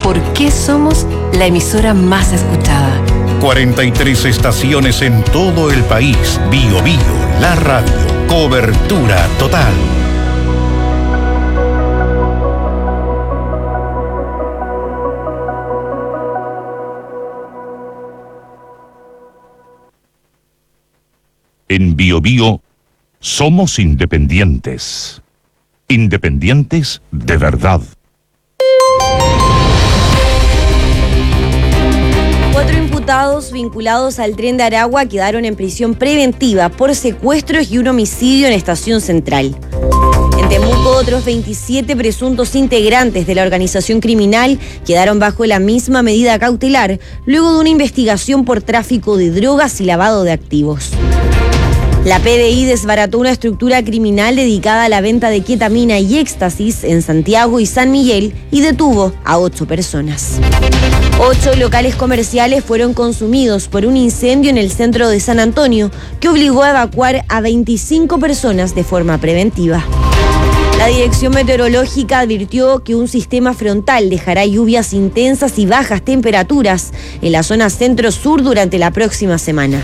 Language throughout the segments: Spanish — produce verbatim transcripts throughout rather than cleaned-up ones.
por qué somos la emisora más escuchada. cuarenta y tres estaciones en todo el país. Bio Bio, la radio. Cobertura total. En Bio Bio somos independientes. Independientes de verdad. Cuatro imputados vinculados al Tren de Aragua quedaron en prisión preventiva por secuestros y un homicidio en Estación Central. En Temuco, otros veintisiete presuntos integrantes de la organización criminal quedaron bajo la misma medida cautelar luego de una investigación por tráfico de drogas y lavado de activos. La P D I desbarató una estructura criminal dedicada a la venta de ketamina y éxtasis en Santiago y San Miguel y detuvo a ocho personas. Ocho locales comerciales fueron consumidos por un incendio en el centro de San Antonio que obligó a evacuar a veinticinco personas de forma preventiva. La Dirección Meteorológica advirtió que un sistema frontal dejará lluvias intensas y bajas temperaturas en la zona centro-sur durante la próxima semana.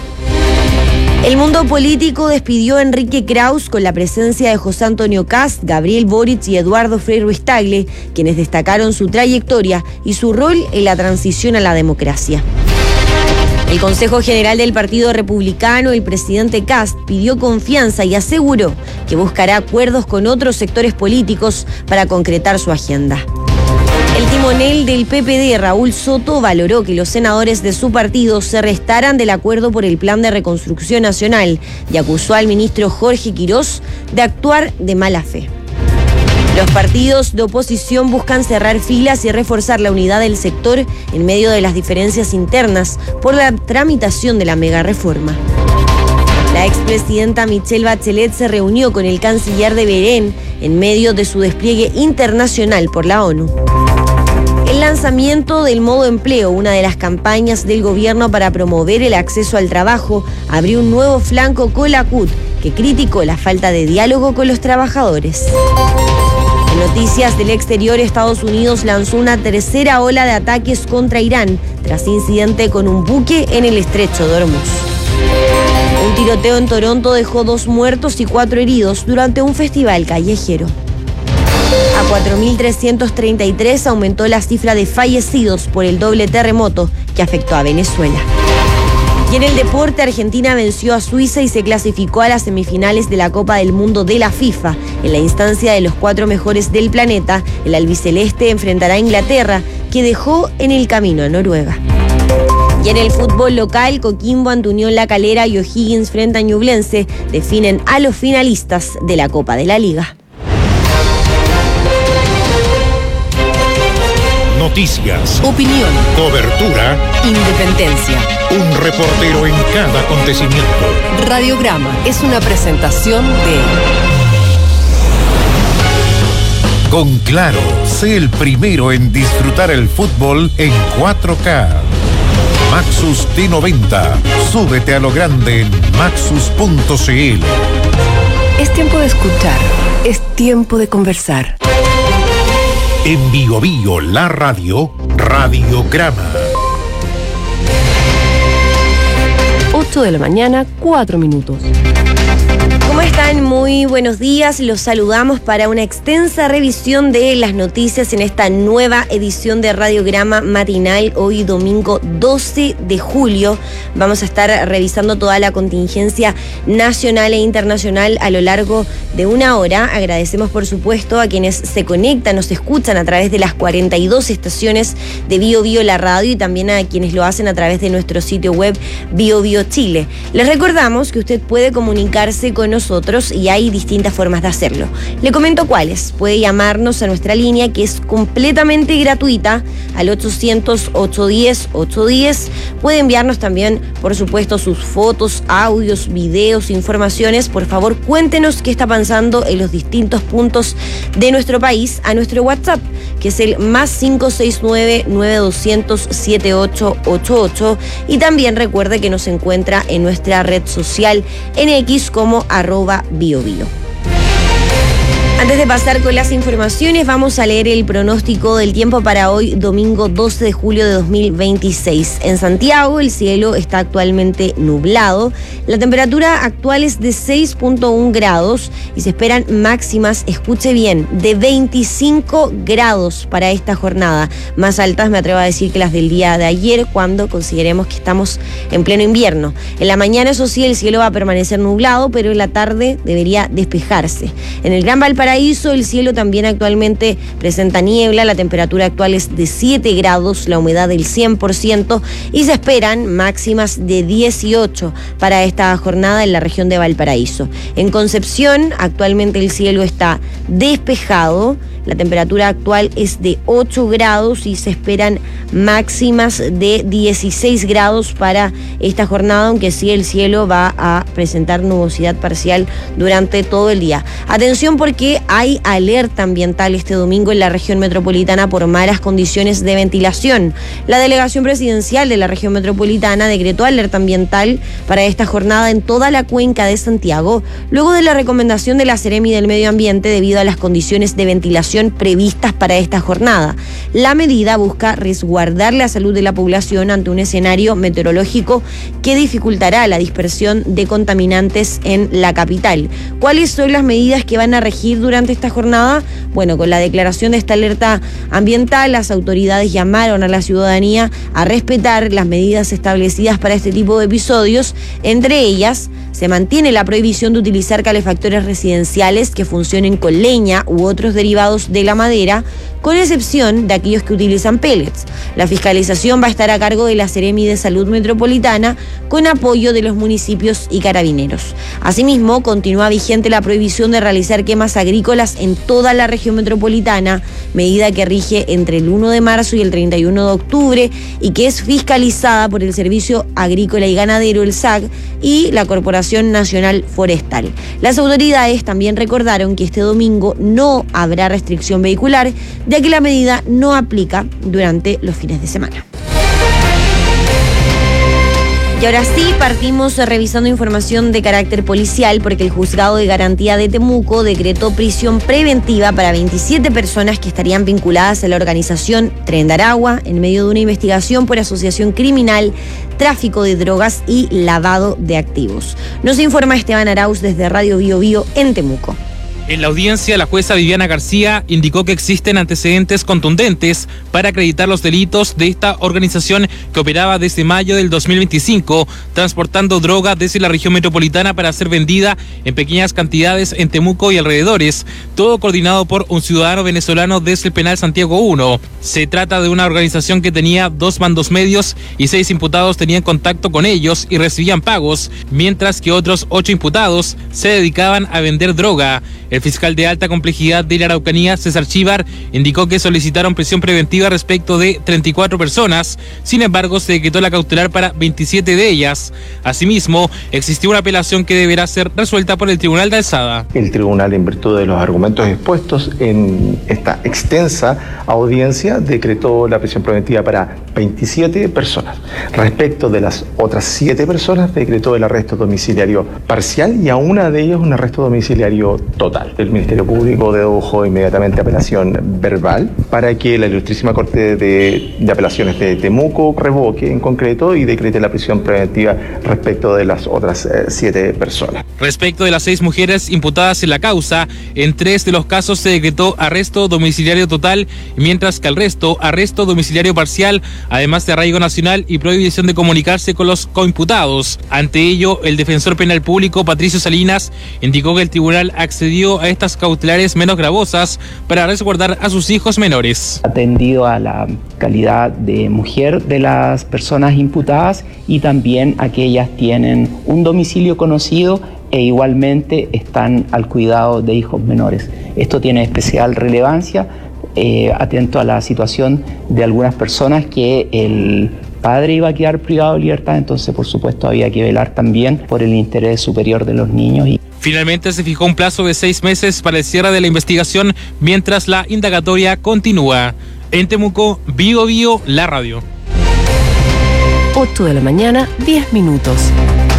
El mundo político despidió a Enrique Kraus con la presencia de José Antonio Kast, Gabriel Boric y Eduardo Frei Ruiz-Tagle, quienes destacaron su trayectoria y su rol en la transición a la democracia. El Consejo General del Partido Republicano, el presidente Kast, pidió confianza y aseguró que buscará acuerdos con otros sectores políticos para concretar su agenda. El timonel del P P D, Raúl Soto, valoró que los senadores de su partido se restaran del acuerdo por el Plan de Reconstrucción Nacional y acusó al ministro Jorge Quirós de actuar de mala fe. Los partidos de oposición buscan cerrar filas y reforzar la unidad del sector en medio de las diferencias internas por la tramitación de la megareforma. La expresidenta Michelle Bachelet se reunió con el canciller de Bahrein en medio de su despliegue internacional por la ONU. El lanzamiento del modo empleo, una de las campañas del gobierno para promover el acceso al trabajo, abrió un nuevo flanco con la C U T, que criticó la falta de diálogo con los trabajadores. En noticias del exterior, Estados Unidos lanzó una tercera ola de ataques contra Irán tras incidente con un buque en el estrecho de Hormuz. Un tiroteo en Toronto dejó dos muertos y cuatro heridos durante un festival callejero. A cuatro mil trescientos treinta y tres aumentó la cifra de fallecidos por el doble terremoto que afectó a Venezuela. Y en el deporte, Argentina venció a Suiza y se clasificó a las semifinales de la Copa del Mundo de la FIFA. En la instancia de los cuatro mejores del planeta, el albiceleste enfrentará a Inglaterra, que dejó en el camino a Noruega. Y en el fútbol local, Coquimbo ante Unión La Calera y O'Higgins frente a Ñublense definen a los finalistas de la Copa de la Liga. Noticias, Opinión, cobertura, independencia. un reportero en cada acontecimiento. Radiograma es una presentación de... Con Claro, sé el primero en disfrutar el fútbol en cuatro K. Maxus T noventa, súbete a lo grande en maxus punto c l. Es tiempo de escuchar, es tiempo de conversar. En Bio Bio, la radio, Radiograma. ocho de la mañana, cuatro minutos. ¿Cómo están? Muy buenos días. Los saludamos para una extensa revisión de las noticias en esta nueva edición de Radiograma Matinal, hoy domingo doce de julio. Vamos a estar revisando toda la contingencia nacional e internacional a lo largo de una hora. Agradecemos, por supuesto, a quienes se conectan, nos escuchan a través de las cuarenta y dos estaciones de Bio Bio la radio y también a quienes lo hacen a través de nuestro sitio web Bio Bio Chile. Les recordamos que usted puede comunicarse con nosotros y hay distintas formas de hacerlo. Le comento cuáles. Puede llamarnos a nuestra línea, que es completamente gratuita, al ochocientos, ochocientos diez, ochocientos diez. Puede enviarnos también, por supuesto, sus fotos, audios, videos, informaciones. Por favor, cuéntenos qué está pasando en los distintos puntos de nuestro país a nuestro WhatsApp, que es el más cinco seis nueve, nueve dos cero cero, siete ocho ocho ocho. Y también recuerde que nos encuentra en nuestra red social en X como arroba biobio. Antes de pasar con las informaciones, vamos a leer el pronóstico del tiempo para hoy, domingo doce de julio de dos mil veintiséis. En Santiago, el cielo está actualmente nublado. La temperatura actual es de seis punto uno grados y se esperan máximas, escuche bien, de veinticinco grados para esta jornada. Más altas, me atrevo a decir, que las del día de ayer, cuando consideremos que estamos en pleno invierno. En la mañana, eso sí, el cielo va a permanecer nublado, pero en la tarde debería despejarse. En el Gran Valparaíso, el cielo también actualmente presenta niebla, la temperatura actual es de siete grados, la humedad del cien por ciento y se esperan máximas de dieciocho para esta jornada en la región de Valparaíso. En Concepción, actualmente el cielo está despejado, la temperatura actual es de ocho grados y se esperan máximas de dieciséis grados para esta jornada, aunque sí el cielo va a presentar nubosidad parcial durante todo el día. Atención, porque hay alerta ambiental este domingo en la región metropolitana por malas condiciones de ventilación. La delegación presidencial de la región metropolitana decretó alerta ambiental para esta jornada en toda la cuenca de Santiago, luego de la recomendación de la Seremi del Medio Ambiente debido a las condiciones de ventilación previstas para esta jornada. La medida busca resguardar la salud de la población ante un escenario meteorológico que dificultará la dispersión de contaminantes en la capital. ¿Cuáles son las medidas que van a regir durante esta jornada? Bueno, con la declaración de esta alerta ambiental, las autoridades llamaron a la ciudadanía a respetar las medidas establecidas para este tipo de episodios. Entre ellas, se mantiene la prohibición de utilizar calefactores residenciales que funcionen con leña u otros derivados de la madera, con excepción de aquellos que utilizan pellets. La fiscalización va a estar a cargo de la Seremi de Salud Metropolitana, con apoyo de los municipios y carabineros. Asimismo, continúa vigente la prohibición de realizar quemas agrícolas en toda la región metropolitana, medida que rige entre el uno de marzo y el treinta y uno de octubre y que es fiscalizada por el Servicio Agrícola y Ganadero, el S A G, y la Corporación Nacional Forestal. Las autoridades también recordaron que este domingo no habrá restricción vehicular, ya que la medida no aplica durante los fines de semana. Y ahora sí, partimos revisando información de carácter policial, porque el Juzgado de Garantía de Temuco decretó prisión preventiva para veintisiete personas que estarían vinculadas a la organización Tren de Aragua en medio de una investigación por asociación criminal, tráfico de drogas y lavado de activos. Nos informa Esteban Arauz desde Radio Bio Bio en Temuco. En la audiencia, la jueza Viviana García indicó que existen antecedentes contundentes para acreditar los delitos de esta organización que operaba desde mayo del dos mil veinticinco, transportando droga desde la región metropolitana para ser vendida en pequeñas cantidades en Temuco y alrededores, todo coordinado por un ciudadano venezolano desde el penal Santiago uno. Se trata de una organización que tenía dos mandos medios y seis imputados tenían contacto con ellos y recibían pagos, mientras que otros ocho imputados se dedicaban a vender droga. El fiscal de alta complejidad de la Araucanía, César Chívar, indicó que solicitaron prisión preventiva respecto de treinta y cuatro personas, sin embargo se decretó la cautelar para veintisiete de ellas. Asimismo, existió una apelación que deberá ser resuelta por el Tribunal de Alzada. El tribunal, en virtud de los argumentos expuestos en esta extensa audiencia, decretó la prisión preventiva para veintisiete personas. Respecto de las otras siete personas, decretó el arresto domiciliario parcial y a una de ellas un arresto domiciliario total. El Ministerio Público dedujo inmediatamente apelación verbal para que la Ilustrísima Corte de, de Apelaciones de Temuco revoque en concreto y decrete la prisión preventiva respecto de las otras eh, siete personas. Respecto de las seis mujeres imputadas en la causa, en tres de los casos se decretó arresto domiciliario total, mientras que al resto, arresto domiciliario parcial, además de arraigo nacional y prohibición de comunicarse con los coimputados. Ante ello, el defensor penal público, Patricio Salinas, indicó que el tribunal accedió a estas cautelares menos gravosas para resguardar a sus hijos menores. Atendido a la calidad de mujer de las personas imputadas y también a que ellas tienen un domicilio conocido e igualmente están al cuidado de hijos menores. Esto tiene especial relevancia, eh, atento a la situación de algunas personas que el padre iba a quedar privado de libertad, entonces por supuesto había que velar también por el interés superior de los niños. Y finalmente se fijó un plazo de seis meses para el cierre de la investigación mientras la indagatoria continúa. En Temuco, Bio Bio, la radio. ocho de la mañana, diez minutos.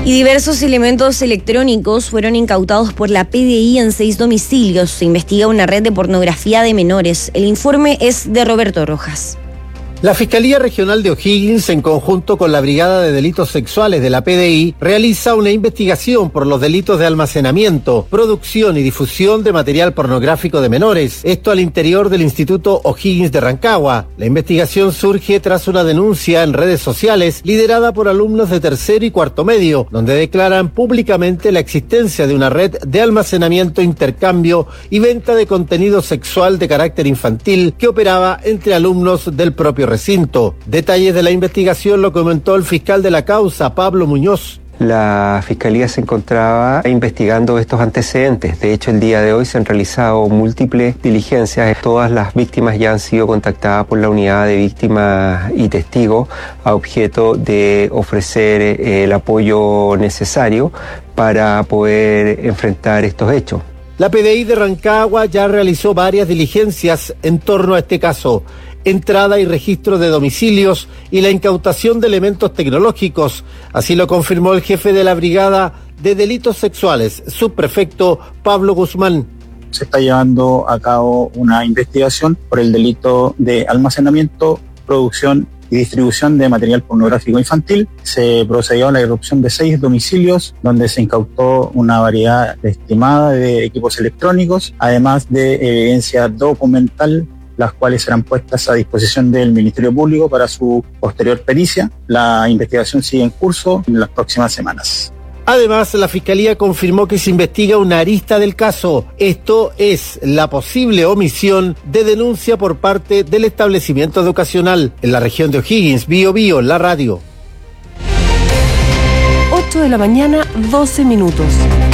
Y diversos elementos electrónicos fueron incautados por la P D I en seis domicilios. Se investiga una red de pornografía de menores. El informe es de Roberto Rojas. La Fiscalía Regional de O'Higgins, en conjunto con la Brigada de Delitos Sexuales de la P D I, realiza una investigación por los delitos de almacenamiento, producción y difusión de material pornográfico de menores. Esto al interior del Instituto O'Higgins de Rancagua. La investigación surge tras una denuncia en redes sociales liderada por alumnos de tercero y cuarto medio, donde declaran públicamente la existencia de una red de almacenamiento, intercambio y venta de contenido sexual de carácter infantil que operaba entre alumnos del propio recinto. Detalles de la investigación lo comentó el fiscal de la causa, Pablo Muñoz. La Fiscalía se encontraba investigando estos antecedentes. De hecho, el día de hoy se han realizado múltiples diligencias. Todas las víctimas ya han sido contactadas por la unidad de víctimas y testigos a objeto de ofrecer eh, el apoyo necesario para poder enfrentar estos hechos. La P D I de Rancagua ya realizó varias diligencias en torno a este caso. Entrada y registro de domicilios y la incautación de elementos tecnológicos. Así lo confirmó el jefe de la Brigada de Delitos Sexuales, subprefecto Pablo Guzmán. Se está llevando a cabo una investigación por el delito de almacenamiento, producción y distribución de material pornográfico infantil. Se procedió a la irrupción de seis domicilios donde se incautó una variedad estimada de equipos electrónicos, además de evidencia documental, las cuales serán puestas a disposición del Ministerio Público para su posterior pericia. La investigación sigue en curso en las próximas semanas. Además, la Fiscalía confirmó que se investiga una arista del caso. Esto es la posible omisión de denuncia por parte del establecimiento educacional en la región de O'Higgins. Bío Bío, la radio. ocho de la mañana, doce minutos.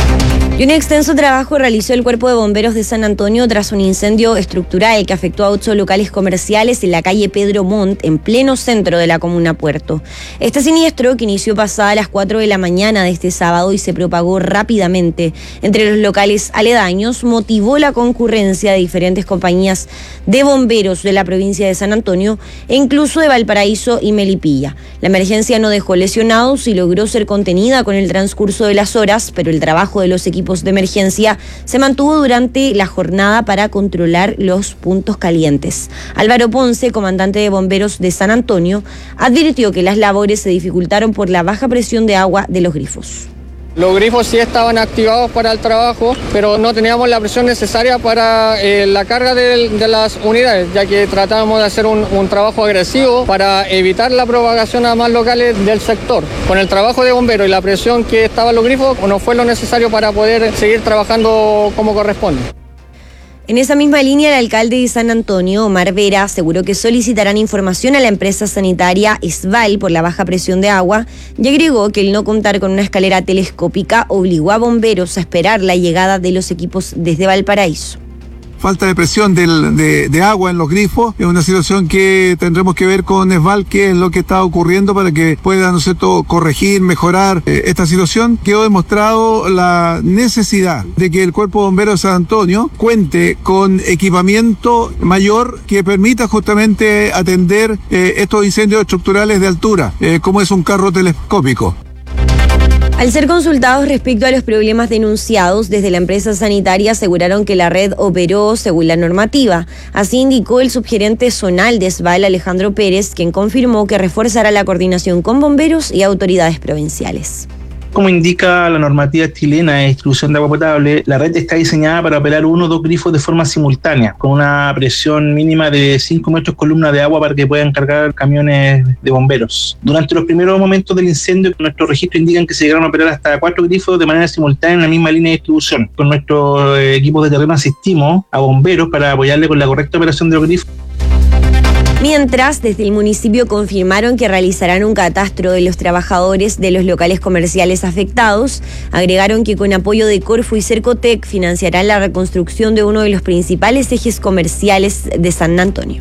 Y un extenso trabajo realizó el Cuerpo de Bomberos de San Antonio tras un incendio estructural que afectó a ocho locales comerciales en la calle Pedro Montt, en pleno centro de la comuna Puerto. Este siniestro, que inició pasada las cuatro de la mañana de este sábado y se propagó rápidamente entre los locales aledaños, motivó la concurrencia de diferentes compañías de bomberos de la provincia de San Antonio e incluso de Valparaíso y Melipilla. La emergencia no dejó lesionados y logró ser contenida con el transcurso de las horas, pero el trabajo de los equipos de emergencia se mantuvo durante la jornada para controlar los puntos calientes. Álvaro Ponce, comandante de bomberos de San Antonio, advirtió que las labores se dificultaron por la baja presión de agua de los grifos. Los grifos sí estaban activados para el trabajo, pero no teníamos la presión necesaria para eh, la carga de, de las unidades, ya que tratábamos de hacer un, un trabajo agresivo para evitar la propagación a más locales del sector. Con el trabajo de bomberos y la presión que estaban los grifos, no fue lo necesario para poder seguir trabajando como corresponde. En esa misma línea, el alcalde de San Antonio, Omar Vera, aseguró que solicitarán información a la empresa sanitaria Esval por la baja presión de agua y agregó que el no contar con una escalera telescópica obligó a bomberos a esperar la llegada de los equipos desde Valparaíso. Falta de presión del, de, de agua en los grifos es una situación que tendremos que ver con Esval, qué es lo que está ocurriendo para que pueda, ¿no es cierto?, corregir, mejorar eh, esta situación. Quedó demostrado la necesidad de que el Cuerpo de Bomberos de San Antonio cuente con equipamiento mayor que permita justamente atender eh, estos incendios estructurales de altura, eh, como es un carro telescópico. Al ser consultados respecto a los problemas denunciados, desde la empresa sanitaria aseguraron que la red operó según la normativa. Así indicó el subgerente zonal de Esval, Alejandro Pérez, quien confirmó que reforzará la coordinación con bomberos y autoridades provinciales. Como indica la normativa chilena de distribución de agua potable, la red está diseñada para operar uno o dos grifos de forma simultánea, con una presión mínima de cinco metros columna de agua para que puedan cargar camiones de bomberos. Durante los primeros momentos del incendio, nuestros registros indican que se llegaron a operar hasta cuatro grifos de manera simultánea en la misma línea de distribución. Con nuestros equipos de terreno asistimos a bomberos para apoyarle con la correcta operación de los grifos. Mientras, desde el municipio confirmaron que realizarán un catastro de los trabajadores de los locales comerciales afectados. Agregaron que con apoyo de Corfo y Cercotec financiarán la reconstrucción de uno de los principales ejes comerciales de San Antonio.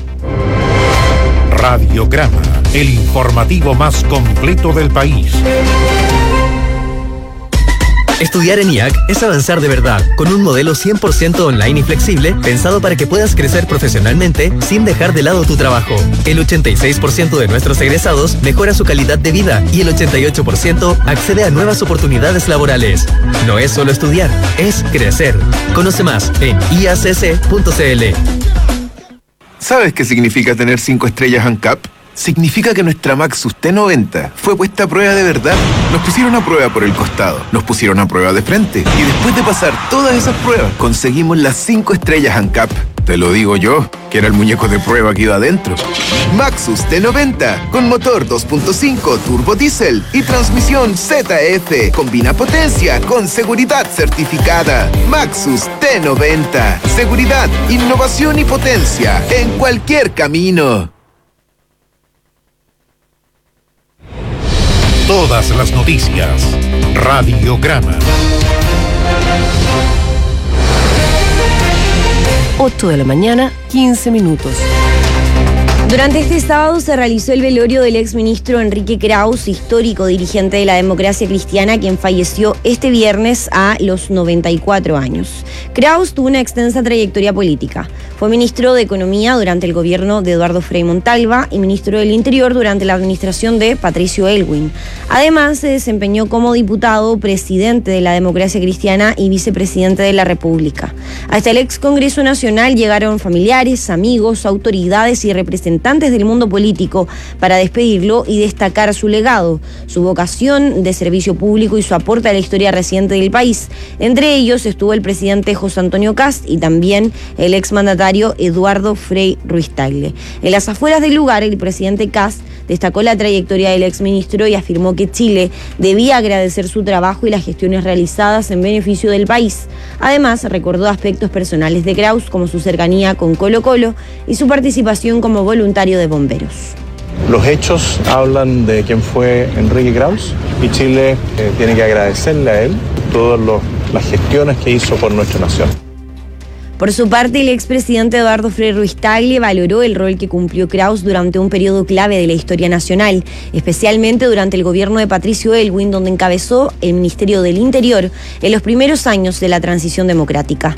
Radiograma, el informativo más completo del país. Estudiar en I A C es avanzar de verdad, con un modelo cien por ciento online y flexible, pensado para que puedas crecer profesionalmente sin dejar de lado tu trabajo. El ochenta y seis por ciento de nuestros egresados mejora su calidad de vida y el ochenta y ocho por ciento accede a nuevas oportunidades laborales. No es solo estudiar, es crecer. Conoce más en i a c c punto c l. ¿Sabes qué significa tener cinco estrellas ANCAP? Significa que nuestra Maxus T noventa fue puesta a prueba de verdad. Nos pusieron a prueba por el costado, nos pusieron a prueba de frente y después de pasar todas esas pruebas conseguimos las cinco estrellas ANCAP. Te lo digo yo, que era el muñeco de prueba que iba adentro. Maxus T noventa, con motor dos punto cinco turbo diésel y transmisión Z F. Combina potencia con seguridad certificada. Maxus T noventa. Seguridad, innovación y potencia en cualquier camino. Todas las noticias. Radiograma. ocho de la mañana, quince minutos. Durante este sábado se realizó el velorio del exministro Enrique Kraus, histórico dirigente de la democracia cristiana, quien falleció este viernes a los noventa y cuatro años. Kraus tuvo una extensa trayectoria política. Fue ministro de Economía durante el gobierno de Eduardo Frei Montalva y ministro del Interior durante la administración de Patricio Aylwin. Además, se desempeñó como diputado, presidente de la democracia cristiana y vicepresidente de la República. Hasta el ex Congreso Nacional llegaron familiares, amigos, autoridades y representantes del mundo político para despedirlo y destacar su legado, su vocación de servicio público y su aporte a la historia reciente del país. Entre ellos estuvo el presidente José Antonio Kast y también el exmandatario Eduardo Frei Ruiz-Tagle. En las afueras del lugar, el presidente Kast destacó la trayectoria del exministro y afirmó que Chile debía agradecer su trabajo y las gestiones realizadas en beneficio del país. Además, recordó aspectos personales de Kraus, como su cercanía con Colo Colo y su participación como voluntario de bomberos. Los hechos hablan de quién fue Enrique Kraus y Chile eh, tiene que agradecerle a él todas las gestiones que hizo por nuestra nación. Por su parte, el expresidente Eduardo Frei Ruiz-Tagle valoró el rol que cumplió Kraus durante un periodo clave de la historia nacional, especialmente durante el gobierno de Patricio Aylwin, donde encabezó el Ministerio del Interior en los primeros años de la transición democrática.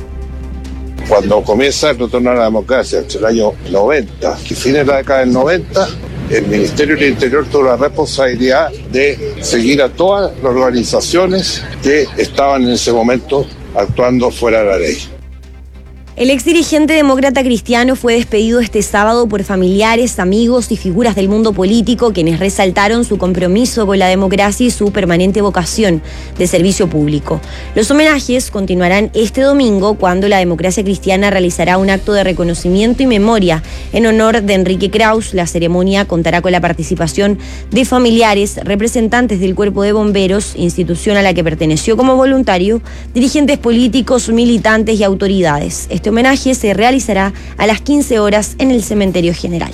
Cuando comienza el retorno a la democracia, entre el año noventa y fines de la década del noventa, el Ministerio del Interior tuvo la responsabilidad de seguir a todas las organizaciones que estaban en ese momento actuando fuera de la ley. El exdirigente demócrata cristiano fue despedido este sábado por familiares, amigos y figuras del mundo político, quienes resaltaron su compromiso con la democracia y su permanente vocación de servicio público. Los homenajes continuarán este domingo, cuando la democracia cristiana realizará un acto de reconocimiento y memoria en honor de Enrique Kraus. La ceremonia contará con la participación de familiares, representantes del Cuerpo de Bomberos, institución a la que perteneció como voluntario, dirigentes políticos, militantes y autoridades. Este homenaje se realizará a las quince horas en el Cementerio General.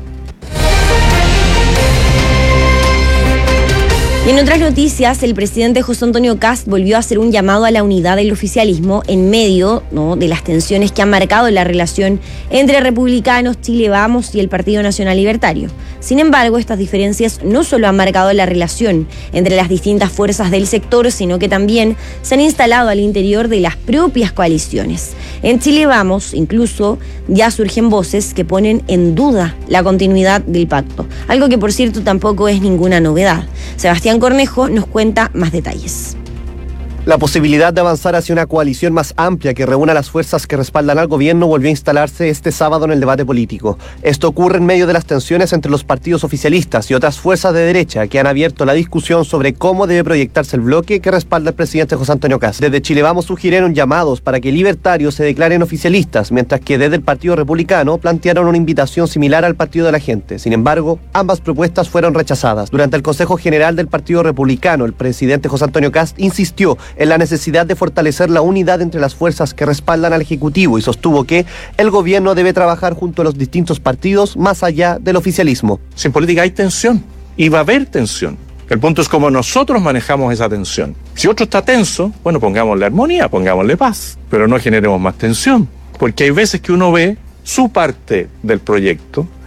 Y en otras noticias, el presidente José Antonio Kast volvió a hacer un llamado a la unidad del oficialismo en medio, ¿no?, de las tensiones que han marcado la relación entre republicanos, Chile Vamos y el Partido Nacional Libertario. Sin embargo, estas diferencias no solo han marcado la relación entre las distintas fuerzas del sector, sino que también se han instalado al interior de las propias coaliciones. En Chile Vamos, incluso, ya surgen voces que ponen en duda la continuidad del pacto, algo que por cierto tampoco es ninguna novedad. Sebastián Cornejo nos cuenta más detalles. La posibilidad de avanzar hacia una coalición más amplia que reúna las fuerzas que respaldan al gobierno volvió a instalarse este sábado en el debate político. Esto ocurre en medio de las tensiones entre los partidos oficialistas y otras fuerzas de derecha que han abierto la discusión sobre cómo debe proyectarse el bloque que respalda al presidente José Antonio Kast. Desde Chile Vamos sugirieron llamados para que libertarios se declaren oficialistas, mientras que desde el Partido Republicano plantearon una invitación similar al Partido de la Gente. Sin embargo, ambas propuestas fueron rechazadas. Durante el Consejo General del Partido Republicano, el presidente José Antonio Kast insistió en la necesidad de fortalecer la unidad entre las fuerzas que respaldan al Ejecutivo y sostuvo que el gobierno debe trabajar junto a los distintos partidos más allá del oficialismo. Si en política hay tensión, y va a haber tensión. El punto es cómo nosotros manejamos esa tensión. Si otro está tenso, bueno, pongámosle armonía, pongámosle paz, pero no generemos más tensión, porque hay veces que uno ve su parte del proyecto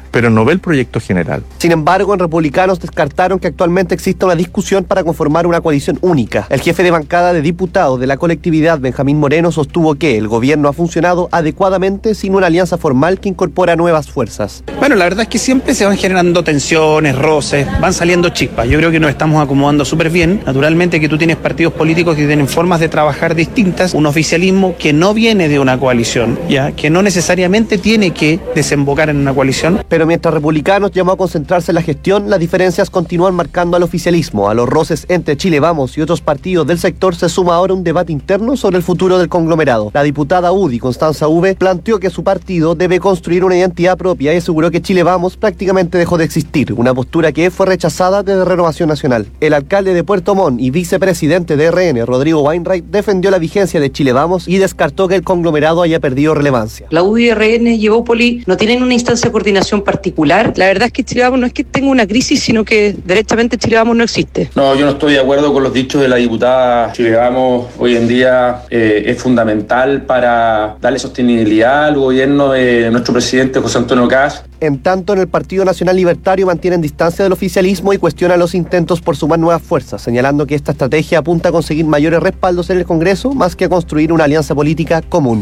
pero no ve el proyecto general. Sin embargo, en Republicanos descartaron que actualmente exista una discusión para conformar una coalición única. El jefe de bancada de diputados de la colectividad, Benjamín Moreno, sostuvo que el gobierno ha funcionado adecuadamente sin una alianza formal que incorpora nuevas fuerzas. Bueno, la verdad es que siempre se van generando tensiones, roces, van saliendo chispas. Yo creo que nos estamos acomodando súper bien. Naturalmente que tú tienes partidos políticos que tienen formas de trabajar distintas, un oficialismo que no viene de una coalición, ya que no necesariamente tiene que desembocar en una coalición. Pero mientras Republicanos llamó a concentrarse en la gestión, las diferencias continúan marcando al oficialismo. A los roces entre Chile Vamos y otros partidos del sector se suma ahora un debate interno sobre el futuro del conglomerado. La diputada U D I, Constanza V, planteó que su partido debe construir una identidad propia y aseguró que Chile Vamos prácticamente dejó de existir, una postura que fue rechazada desde Renovación Nacional. El alcalde de Puerto Montt y vicepresidente de R N, Rodrigo Wainwright, defendió la vigencia de Chile Vamos y descartó que el conglomerado haya perdido relevancia. La U D I, R N y Evópoli no tienen una instancia de coordinación particular. La verdad es que Chile Vamos no es que tenga una crisis, sino que derechamente Chile Vamos no existe. No, yo no estoy de acuerdo con los dichos de la diputada. Chile Vamos hoy en día eh, es fundamental para darle sostenibilidad al gobierno de nuestro presidente José Antonio Kast. En tanto, en el Partido Nacional Libertario mantienen distancia del oficialismo y cuestionan los intentos por sumar nuevas fuerzas, señalando que esta estrategia apunta a conseguir mayores respaldos en el Congreso más que a construir una alianza política común.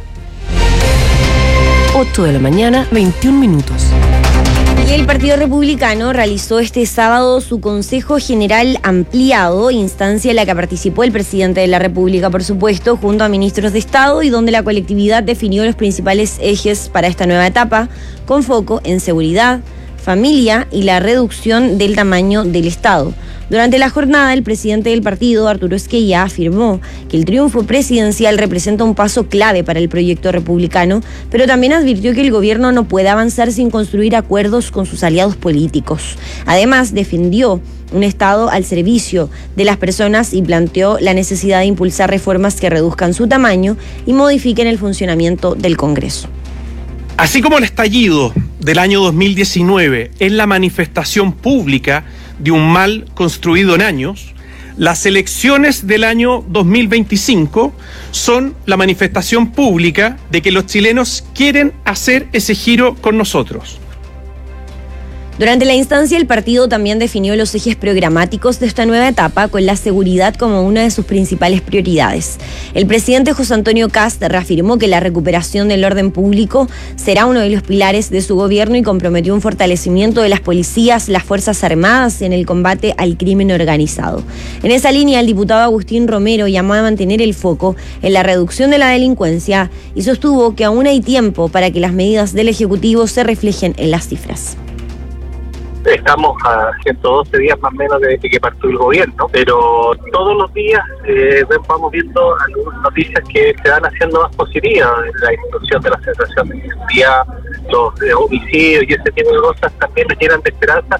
ocho de la mañana, veintiún minutos. Y el Partido Republicano realizó este sábado su Consejo General Ampliado, instancia en la que participó el presidente de la República, por supuesto, junto a ministros de Estado, y donde la colectividad definió los principales ejes para esta nueva etapa, con foco en seguridad, familia y la reducción del tamaño del Estado. Durante la jornada, el presidente del partido, Arturo Esquella, afirmó que el triunfo presidencial representa un paso clave para el proyecto republicano, pero también advirtió que el gobierno no puede avanzar sin construir acuerdos con sus aliados políticos. Además, defendió un Estado al servicio de las personas y planteó la necesidad de impulsar reformas que reduzcan su tamaño y modifiquen el funcionamiento del Congreso. Así como el estallido del año dos mil diecinueve es la manifestación pública de un mal construido en años, las elecciones del año dos mil veinticinco son la manifestación pública de que los chilenos quieren hacer ese giro con nosotros. Durante la instancia, el partido también definió los ejes programáticos de esta nueva etapa, con la seguridad como una de sus principales prioridades. El presidente José Antonio Kast reafirmó que la recuperación del orden público será uno de los pilares de su gobierno y comprometió un fortalecimiento de las policías, las Fuerzas Armadas en el combate al crimen organizado. En esa línea, el diputado Agustín Romero llamó a mantener el foco en la reducción de la delincuencia y sostuvo que aún hay tiempo para que las medidas del Ejecutivo se reflejen en las cifras. Estamos a ciento doce días más o menos desde que partió el gobierno, pero todos los días eh, vamos viendo algunas noticias que se van haciendo más positivas. La disminución de la sensación de inseguridad, los eh, homicidios y ese tipo de cosas también nos llenan de esperanza.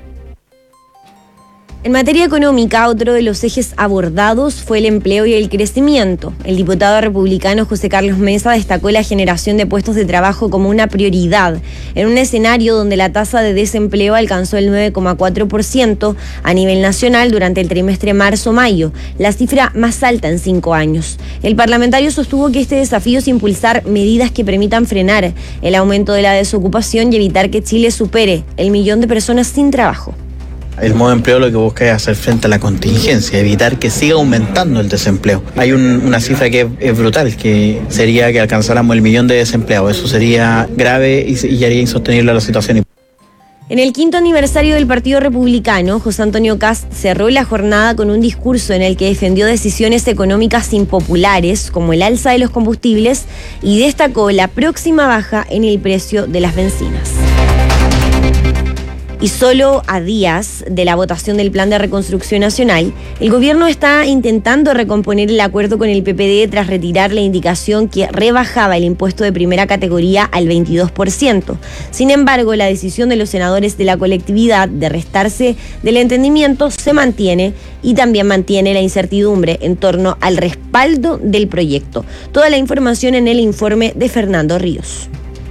En materia económica, otro de los ejes abordados fue el empleo y el crecimiento. El diputado republicano José Carlos Mesa destacó la generación de puestos de trabajo como una prioridad, en un escenario donde la tasa de desempleo alcanzó el nueve coma cuatro por ciento a nivel nacional durante el trimestre marzo-mayo, la cifra más alta en cinco años. El parlamentario sostuvo que este desafío es impulsar medidas que permitan frenar el aumento de la desocupación y evitar que Chile supere el millón de personas sin trabajo. El modo de empleo lo que busca es hacer frente a la contingencia, evitar que siga aumentando el desempleo. Hay un, una cifra que es, es brutal, que sería que alcanzáramos el millón de desempleados. Eso sería grave y, y haría insostenible la situación. En el quinto aniversario del Partido Republicano, José Antonio Kast cerró la jornada con un discurso en el que defendió decisiones económicas impopulares, como el alza de los combustibles, y destacó la próxima baja en el precio de las bencinas. Y solo a días de la votación del Plan de Reconstrucción Nacional, el gobierno está intentando recomponer el acuerdo con el P P D tras retirar la indicación que rebajaba el impuesto de primera categoría al veintidós por ciento. Sin embargo, la decisión de los senadores de la colectividad de restarse del entendimiento se mantiene y también mantiene la incertidumbre en torno al respaldo del proyecto. Toda la información en el informe de Fernando Ríos.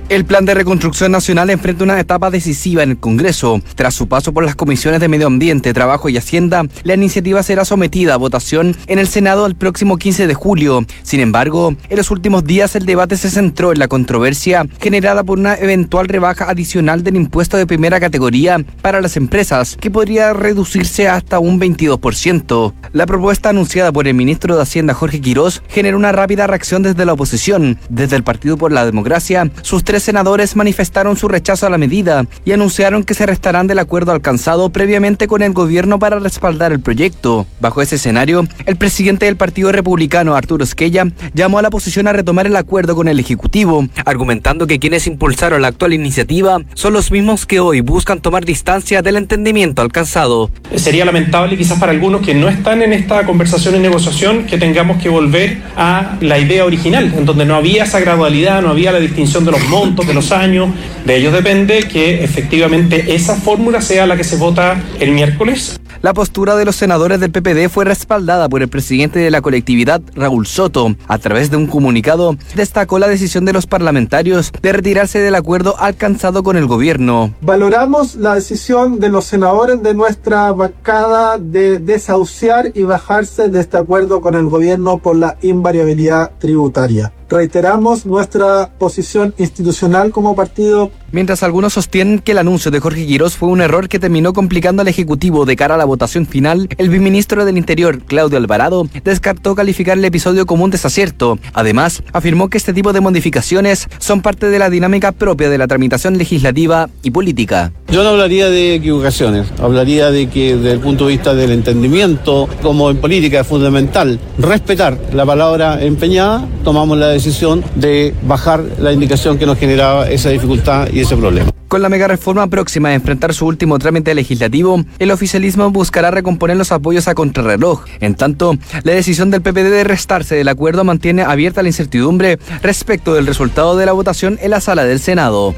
El Plan de Reconstrucción Nacional enfrenta una etapa decisiva en el Congreso. Tras su paso por las comisiones de Medio Ambiente, Trabajo y Hacienda, la iniciativa será sometida a votación en el Senado el próximo quince de julio. Sin embargo, en los últimos días el debate se centró en la controversia generada por una eventual rebaja adicional del impuesto de primera categoría para las empresas, que podría reducirse hasta un veintidós por ciento. La propuesta anunciada por el ministro de Hacienda, Jorge Quirós, generó una rápida reacción desde la oposición. Desde el Partido por la Democracia, sus tres senadores manifestaron su rechazo a la medida y anunciaron que se restarán del acuerdo alcanzado previamente con el gobierno para respaldar el proyecto. Bajo ese escenario, el presidente del Partido Republicano, Arturo Esquella, llamó a la oposición a retomar el acuerdo con el Ejecutivo, argumentando que quienes impulsaron la actual iniciativa son los mismos que hoy buscan tomar distancia del entendimiento alcanzado. Sería lamentable quizás para algunos que no están en esta conversación y negociación que tengamos que volver a la idea original, en donde no había esa gradualidad, no había la distinción de los montos, de los años. De ellos depende que efectivamente esa fórmula sea la que se vota el miércoles. La postura de los senadores del P P D fue respaldada por el presidente de la colectividad, Raúl Soto. A través de un comunicado, destacó la decisión de los parlamentarios de retirarse del acuerdo alcanzado con el gobierno. Valoramos la decisión de los senadores de nuestra bancada de desahuciar y bajarse de este acuerdo con el gobierno por la invariabilidad tributaria. Reiteramos nuestra posición institucional como partido. Mientras algunos sostienen que el anuncio de Jorge Quirós fue un error que terminó complicando al Ejecutivo de cara a la votación final, el viceministro del Interior, Claudio Alvarado, descartó calificar el episodio como un desacierto. Además, afirmó que este tipo de modificaciones son parte de la dinámica propia de la tramitación legislativa y política. Yo no hablaría de equivocaciones, hablaría de que desde el punto de vista del entendimiento, como en política es fundamental respetar la palabra empeñada, tomamos la decisión de bajar la indicación que nos generaba esa dificultad y ese problema. Con la mega reforma próxima a enfrentar su último trámite legislativo, el oficialismo buscará recomponer los apoyos a contrarreloj. En tanto, la decisión del P P D de restarse del acuerdo mantiene abierta la incertidumbre respecto del resultado de la votación en la sala del Senado.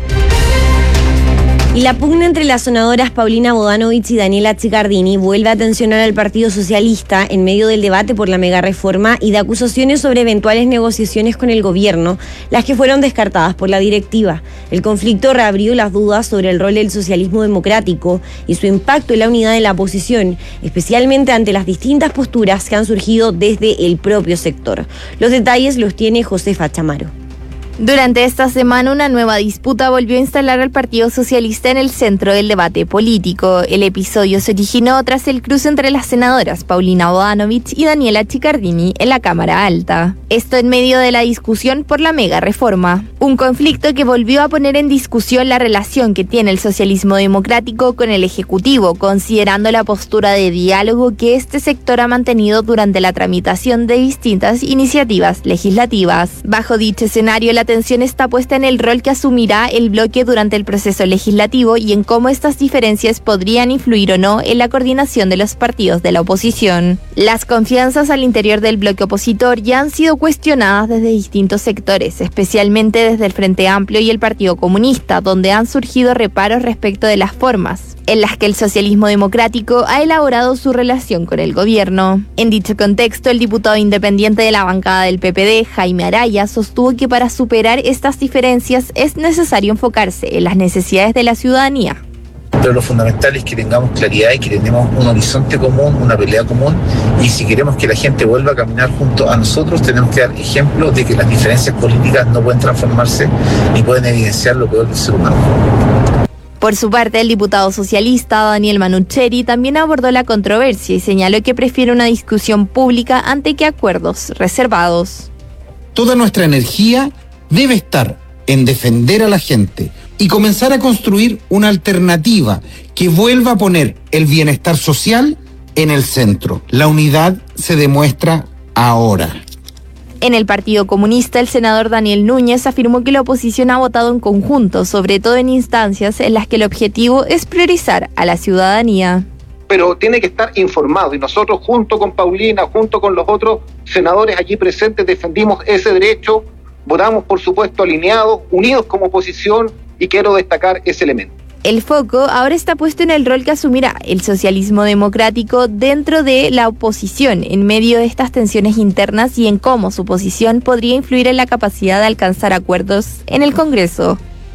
Y la pugna entre las senadoras Paulina Bodanovich y Daniela Chiccardini vuelve a tensionar al Partido Socialista en medio del debate por la megareforma y de acusaciones sobre eventuales negociaciones con el gobierno, las que fueron descartadas por la directiva. El conflicto reabrió las dudas sobre el rol del socialismo democrático y su impacto en la unidad de la oposición, especialmente ante las distintas posturas que han surgido desde el propio sector. Los detalles los tiene Josefa Chamaro. Durante esta semana, una nueva disputa volvió a instalar al Partido Socialista en el centro del debate político. El episodio se originó tras el cruce entre las senadoras Paulina Bodanovich y Daniela Chiccardini en la Cámara Alta. Esto en medio de la discusión por la mega reforma. Un conflicto que volvió a poner en discusión la relación que tiene el socialismo democrático con el Ejecutivo, considerando la postura de diálogo que este sector ha mantenido durante la tramitación de distintas iniciativas legislativas. Bajo dicho escenario, la La atención está puesta en el rol que asumirá el bloque durante el proceso legislativo y en cómo estas diferencias podrían influir o no en la coordinación de los partidos de la oposición. Las confianzas al interior del bloque opositor ya han sido cuestionadas desde distintos sectores, especialmente desde el Frente Amplio y el Partido Comunista, donde han surgido reparos respecto de las formas en las que el socialismo democrático ha elaborado su relación con el gobierno. En dicho contexto, el diputado independiente de la bancada del P P D, Jaime Araya, sostuvo que para superar estas diferencias es necesario enfocarse en las necesidades de la ciudadanía. Pero lo fundamental es que tengamos claridad y que tenemos un horizonte común, una pelea común, y si queremos que la gente vuelva a caminar junto a nosotros, tenemos que dar ejemplo de que las diferencias políticas no pueden transformarse ni pueden evidenciar lo peor del ser humano. Por su parte, el diputado socialista Daniel Manucheri también abordó la controversia y señaló que prefiere una discusión pública antes que acuerdos reservados. Toda nuestra energía debe estar en defender a la gente y comenzar a construir una alternativa que vuelva a poner el bienestar social en el centro. La unidad se demuestra ahora. En el Partido Comunista, el senador Daniel Núñez afirmó que la oposición ha votado en conjunto, sobre todo en instancias en las que el objetivo es priorizar a la ciudadanía. Pero tiene que estar informado y nosotros junto con Paulina, junto con los otros senadores allí presentes defendimos ese derecho, votamos por supuesto alineados, unidos como oposición y quiero destacar ese elemento. El foco ahora está puesto en el rol que asumirá el socialismo democrático dentro de la oposición en medio de estas tensiones internas y en cómo su posición podría influir en la capacidad de alcanzar acuerdos en el Congreso.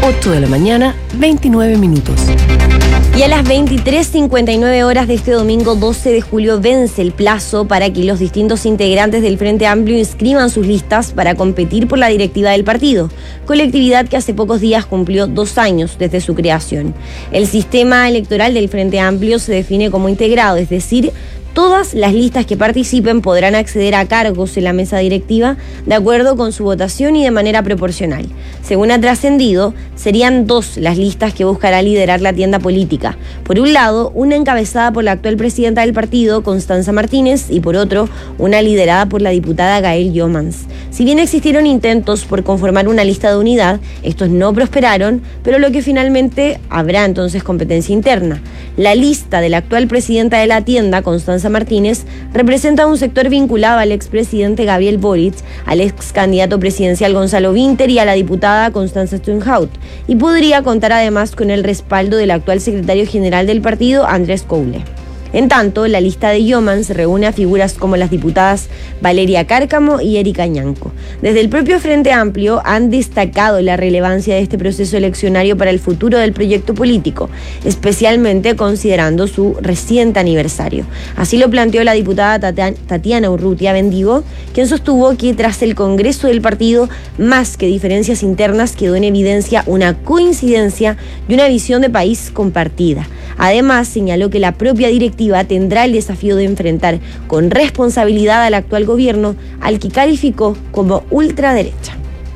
ocho de la mañana, veintinueve minutos. Y a las veintitrés cincuenta y nueve horas de este domingo doce de julio vence el plazo para que los distintos integrantes del Frente Amplio inscriban sus listas para competir por la directiva del partido, colectividad que hace pocos días cumplió dos años desde su creación. El sistema electoral del Frente Amplio se define como integrado, es decir, todas las listas que participen podrán acceder a cargos en la mesa directiva de acuerdo con su votación y de manera proporcional. Según ha trascendido, serían dos las listas que buscará liderar la tienda política. Por un lado, una encabezada por la actual presidenta del partido, Constanza Martínez, y por otro, una liderada por la diputada Gael Youmans. Si bien existieron intentos por conformar una lista de unidad, estos no prosperaron, pero lo que finalmente habrá entonces competencia interna. La lista de la actual presidenta de la tienda, Constanza Martínez, representa un sector vinculado al expresidente Gabriel Boric, al ex candidato presidencial Gonzalo Vinter y a la diputada Constanza Steinhaut, y podría contar además con el respaldo del actual secretario general del partido, Andrés Coule. En tanto, la lista de Youmans reúne a figuras como las diputadas Valeria Cárcamo y Erika Ñanco. Desde el propio Frente Amplio han destacado la relevancia de este proceso eleccionario para el futuro del proyecto político, especialmente considerando su reciente aniversario. Así lo planteó la diputada Tatiana Urrutia Bendigo, quien sostuvo que tras el Congreso del partido, más que diferencias internas, quedó en evidencia una coincidencia y una visión de país compartida. Además, señaló que la propia directiva tendrá el desafío de enfrentar con responsabilidad al actual gobierno, al que calificó como ultraderecha.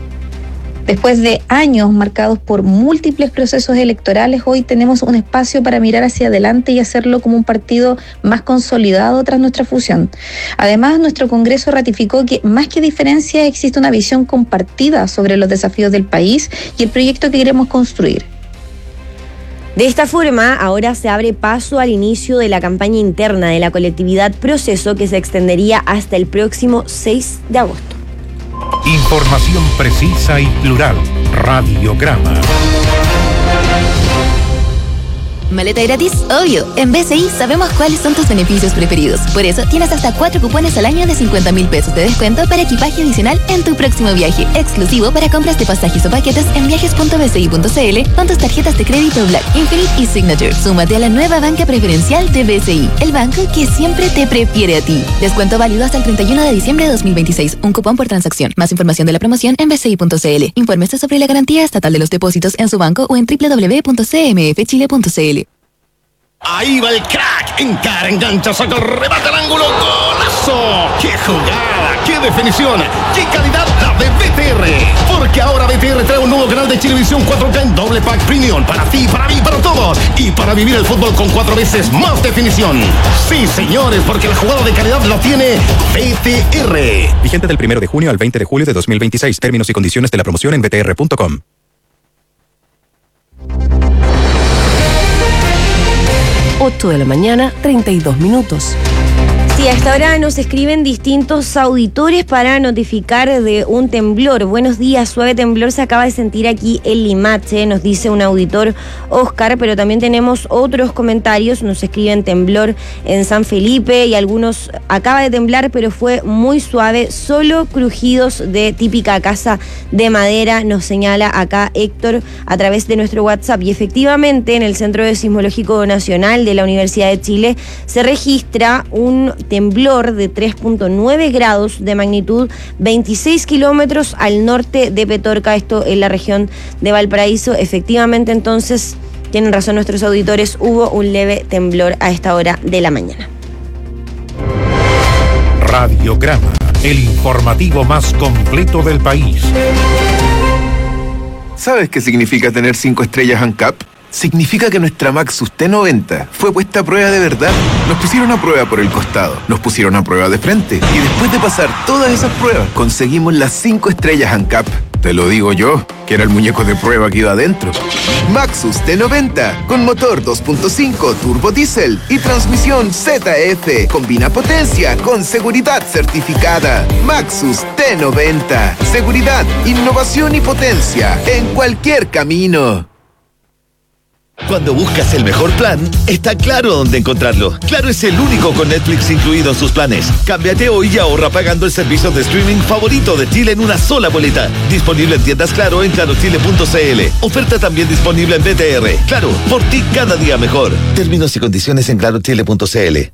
Después de años marcados por múltiples procesos electorales, hoy tenemos un espacio para mirar hacia adelante y hacerlo como un partido más consolidado tras nuestra fusión. Además, nuestro Congreso ratificó que más que diferencias existe una visión compartida sobre los desafíos del país y el proyecto que queremos construir. De esta forma, ahora se abre paso al inicio de la campaña interna de la colectividad, proceso que se extendería hasta el próximo seis de agosto. Información precisa y plural. Radiograma. Maleta gratis, obvio. En B C I sabemos cuáles son tus beneficios preferidos. Por eso tienes hasta cuatro cupones al año de cincuenta mil pesos de descuento para equipaje adicional en tu próximo viaje. Exclusivo para compras de pasajes o paquetes en viajes punto b c i punto c l con tus tarjetas de crédito Black, Infinite y Signature. Súmate a la nueva banca preferencial de B C I, el banco que siempre te prefiere a ti. Descuento válido hasta el treinta y uno de diciembre de dos mil veintiséis. Un cupón por transacción. Más información de la promoción en b c i punto c l. Infórmese sobre la garantía estatal de los depósitos en su banco o en doble u doble u doble u punto c m f chile punto c l. Ahí va el crack, encara, engancha, saca, remata al ángulo, golazo. ¡Qué jugada! ¡Qué definición! ¡Qué calidad la de B T R! Porque ahora B T R trae un nuevo canal de Chilevisión cuatro K en doble pack premium para ti, para mí, para todos y para vivir el fútbol con cuatro veces más definición. Sí, señores, porque la jugada de calidad la tiene B T R. Vigente del primero de junio al veinte de julio de dos mil veintiséis. Términos y condiciones de la promoción en b t r punto com. ocho de la mañana, treinta y dos minutos. Sí, hasta ahora nos escriben distintos auditores para notificar de un temblor. Buenos días, suave temblor se acaba de sentir aquí en Limache, nos dice un auditor Oscar, pero también tenemos otros comentarios, nos escriben temblor en San Felipe y algunos acaba de temblar, pero fue muy suave, solo crujidos de típica casa de madera, nos señala acá Héctor a través de nuestro WhatsApp. Y efectivamente en el Centro de Sismológico Nacional de la Universidad de Chile se registra un temblor de tres punto nueve grados de magnitud, veintiséis kilómetros al norte de Petorca, esto en la región de Valparaíso. Efectivamente, entonces, tienen razón nuestros auditores, hubo un leve temblor a esta hora de la mañana. Radiograma, el informativo más completo del país. ¿Sabes qué significa tener cinco estrellas ANCAP? Significa que nuestra Maxus T noventa fue puesta a prueba de verdad. Nos pusieron a prueba por el costado, nos pusieron a prueba de frente y después de pasar todas esas pruebas conseguimos las cinco estrellas ANCAP. Te lo digo yo, que era el muñeco de prueba que iba adentro. Maxus T noventa, con motor dos punto cinco turbo diésel y transmisión Z F. Combina potencia con seguridad certificada. Maxus T noventa. Seguridad, innovación y potencia en cualquier camino. Cuando buscas el mejor plan, está claro dónde encontrarlo. Claro es el único con Netflix incluido en sus planes. Cámbiate hoy y ahorra pagando el servicio de streaming favorito de Chile en una sola boleta. Disponible en tiendas Claro en claro chile punto c l. Oferta también disponible en B T R. Claro, por ti cada día mejor. Términos y condiciones en claro chile punto c l.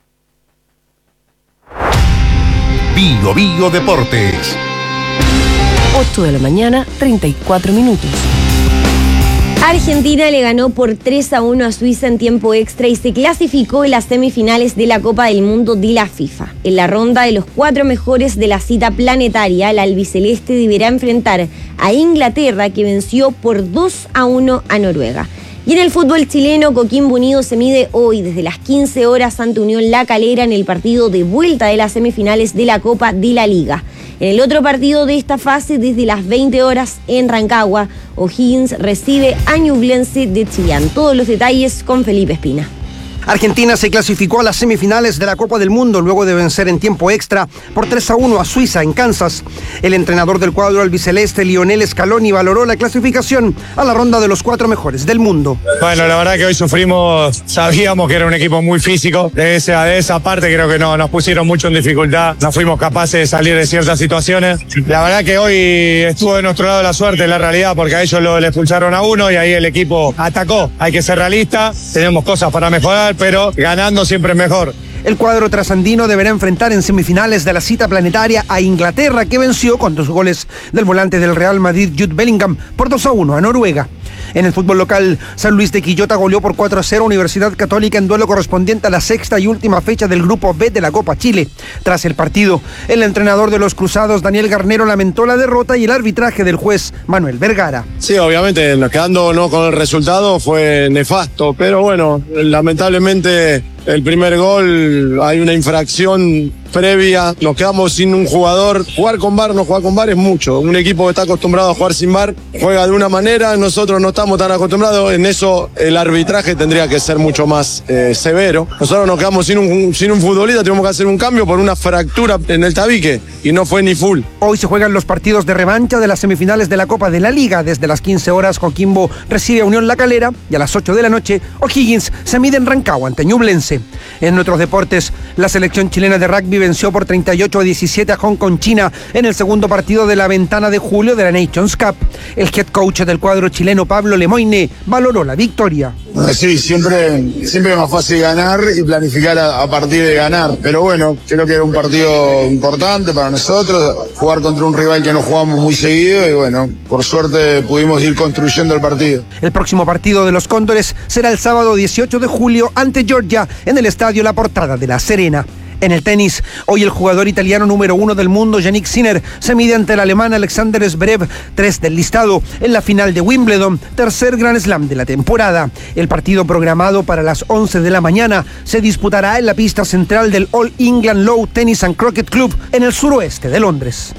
Bio Bio Deportes. ocho de la mañana, treinta y cuatro minutos. Argentina le ganó por tres a uno a Suiza en tiempo extra y se clasificó en las semifinales de la Copa del Mundo de la FIFA. En la ronda de los cuatro mejores de la cita planetaria, la albiceleste deberá enfrentar a Inglaterra, que venció por dos a uno a Noruega. Y en el fútbol chileno, Coquimbo Unido se mide hoy desde las quince horas ante Unión La Calera en el partido de vuelta de las semifinales de la Copa de la Liga. En el otro partido de esta fase, desde las veinte horas en Rancagua, O'Higgins recibe a Ñublense de Chillán. Todos los detalles con Felipe Espina. Argentina se clasificó a las semifinales de la Copa del Mundo luego de vencer en tiempo extra por tres a uno a Suiza en Kansas. El entrenador del cuadro albiceleste, Lionel Scaloni, valoró la clasificación a la ronda de los cuatro mejores del mundo. Bueno, la verdad que hoy sufrimos, sabíamos que era un equipo muy físico. De esa, de esa parte creo que no, nos pusieron mucho en dificultad. No fuimos capaces de salir de ciertas situaciones. La verdad que hoy estuvo de nuestro lado la suerte, la realidad, porque a ellos lo, le expulsaron a uno y ahí el equipo atacó. Hay que ser realista, tenemos cosas para mejorar, pero ganando siempre es mejor. El cuadro trasandino deberá enfrentar en semifinales de la cita planetaria a Inglaterra, que venció con dos goles del volante del Real Madrid, Jude Bellingham, por dos a uno a Noruega. En el fútbol local, San Luis de Quillota goleó por cuatro a cero a Universidad Católica en duelo correspondiente a la sexta y última fecha del Grupo B de la Copa Chile. Tras el partido, el entrenador de los Cruzados, Daniel Garnero, lamentó la derrota y el arbitraje del juez Manuel Vergara. Sí, obviamente, nos quedándonos con el resultado fue nefasto, pero bueno, lamentablemente el primer gol hay una infracción previa, nos quedamos sin un jugador. Jugar con V A R, no jugar con V A R es mucho. Un equipo que está acostumbrado a jugar sin V A R juega de una manera, nosotros no estamos tan acostumbrados. En eso el arbitraje tendría que ser mucho más eh, severo. Nosotros nos quedamos sin un, sin un futbolista, tuvimos que hacer un cambio por una fractura en el tabique y no fue ni full. Hoy se juegan los partidos de revancha de las semifinales de la Copa de la Liga. Desde las quince horas, Coquimbo recibe a Unión La Calera y a las ocho de la noche, O'Higgins se mide en Rancagua ante Ñublense. En otros deportes, la selección chilena de rugby venció por treinta y ocho a diecisiete a Hong Kong, China, en el segundo partido de la ventana de julio de la Nations Cup. El head coach del cuadro chileno, Pablo Lemoine, valoró la victoria. Sí, siempre, siempre es más fácil ganar y planificar a, a partir de ganar. Pero bueno, creo que era un partido importante para nosotros, jugar contra un rival que no jugamos muy seguido y bueno, por suerte pudimos ir construyendo el partido. El próximo partido de los Cóndores será el sábado dieciocho de julio ante Georgia en el estadio La Portada de La Serena. En el tenis, hoy el jugador italiano número uno del mundo, Yannick Sinner, se mide ante el alemán Alexander Zverev, tres del listado, en la final de Wimbledon, tercer Grand Slam de la temporada. El partido programado para las once de la mañana se disputará en la pista central del All England Lawn Tennis and Croquet Club en el suroeste de Londres.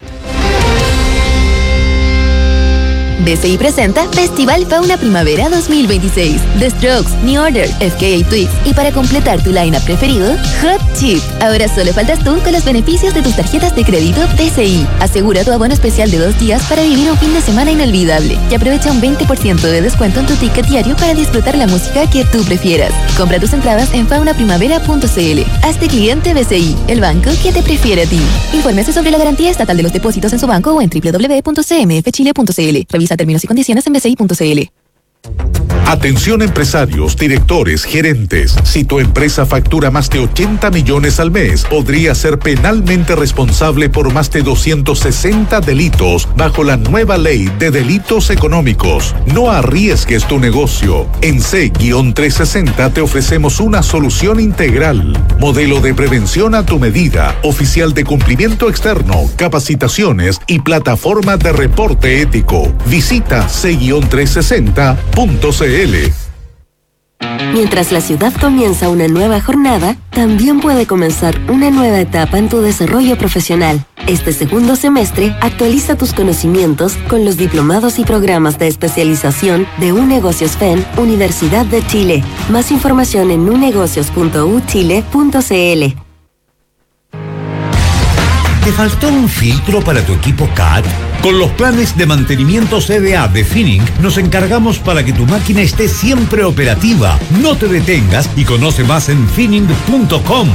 B C I presenta Festival Fauna Primavera dos mil veintiséis. The Strokes, New Order, F K A Twigs y para completar tu line-up preferido, Hot Chip. Ahora solo faltas tú con los beneficios de tus tarjetas de crédito B C I. Asegura tu abono especial de dos días para vivir un fin de semana inolvidable y aprovecha un veinte por ciento de descuento en tu ticket diario para disfrutar la música que tú prefieras. Compra tus entradas en fauna primavera punto c l. Hazte cliente B C I, el banco que te prefiere a ti. Infórmese sobre la garantía estatal de los depósitos en su banco o en doble u doble u doble u punto c m f chile punto c l. Revisa términos y condiciones en b c i punto c l. Atención empresarios, directores, gerentes. Si tu empresa factura más de ochenta millones al mes, podría ser penalmente responsable por más de doscientos sesenta delitos bajo la nueva ley de delitos económicos. No arriesgues tu negocio. En C trescientos sesenta te ofrecemos una solución integral. Modelo de prevención a tu medida, oficial de cumplimiento externo, capacitaciones y plataforma de reporte ético. Visita C trescientos sesenta punto c l. Mientras la ciudad comienza una nueva jornada, también puede comenzar una nueva etapa en tu desarrollo profesional. Este segundo semestre, actualiza tus conocimientos con los diplomados y programas de especialización de UNegocios F E N, Universidad de Chile. Más información en unegocios punto u chile punto c l. ¿Te faltó un filtro para tu equipo C A T? Con los planes de mantenimiento C D A de Finning nos encargamos para que tu máquina esté siempre operativa. No te detengas y conoce más en finning punto com.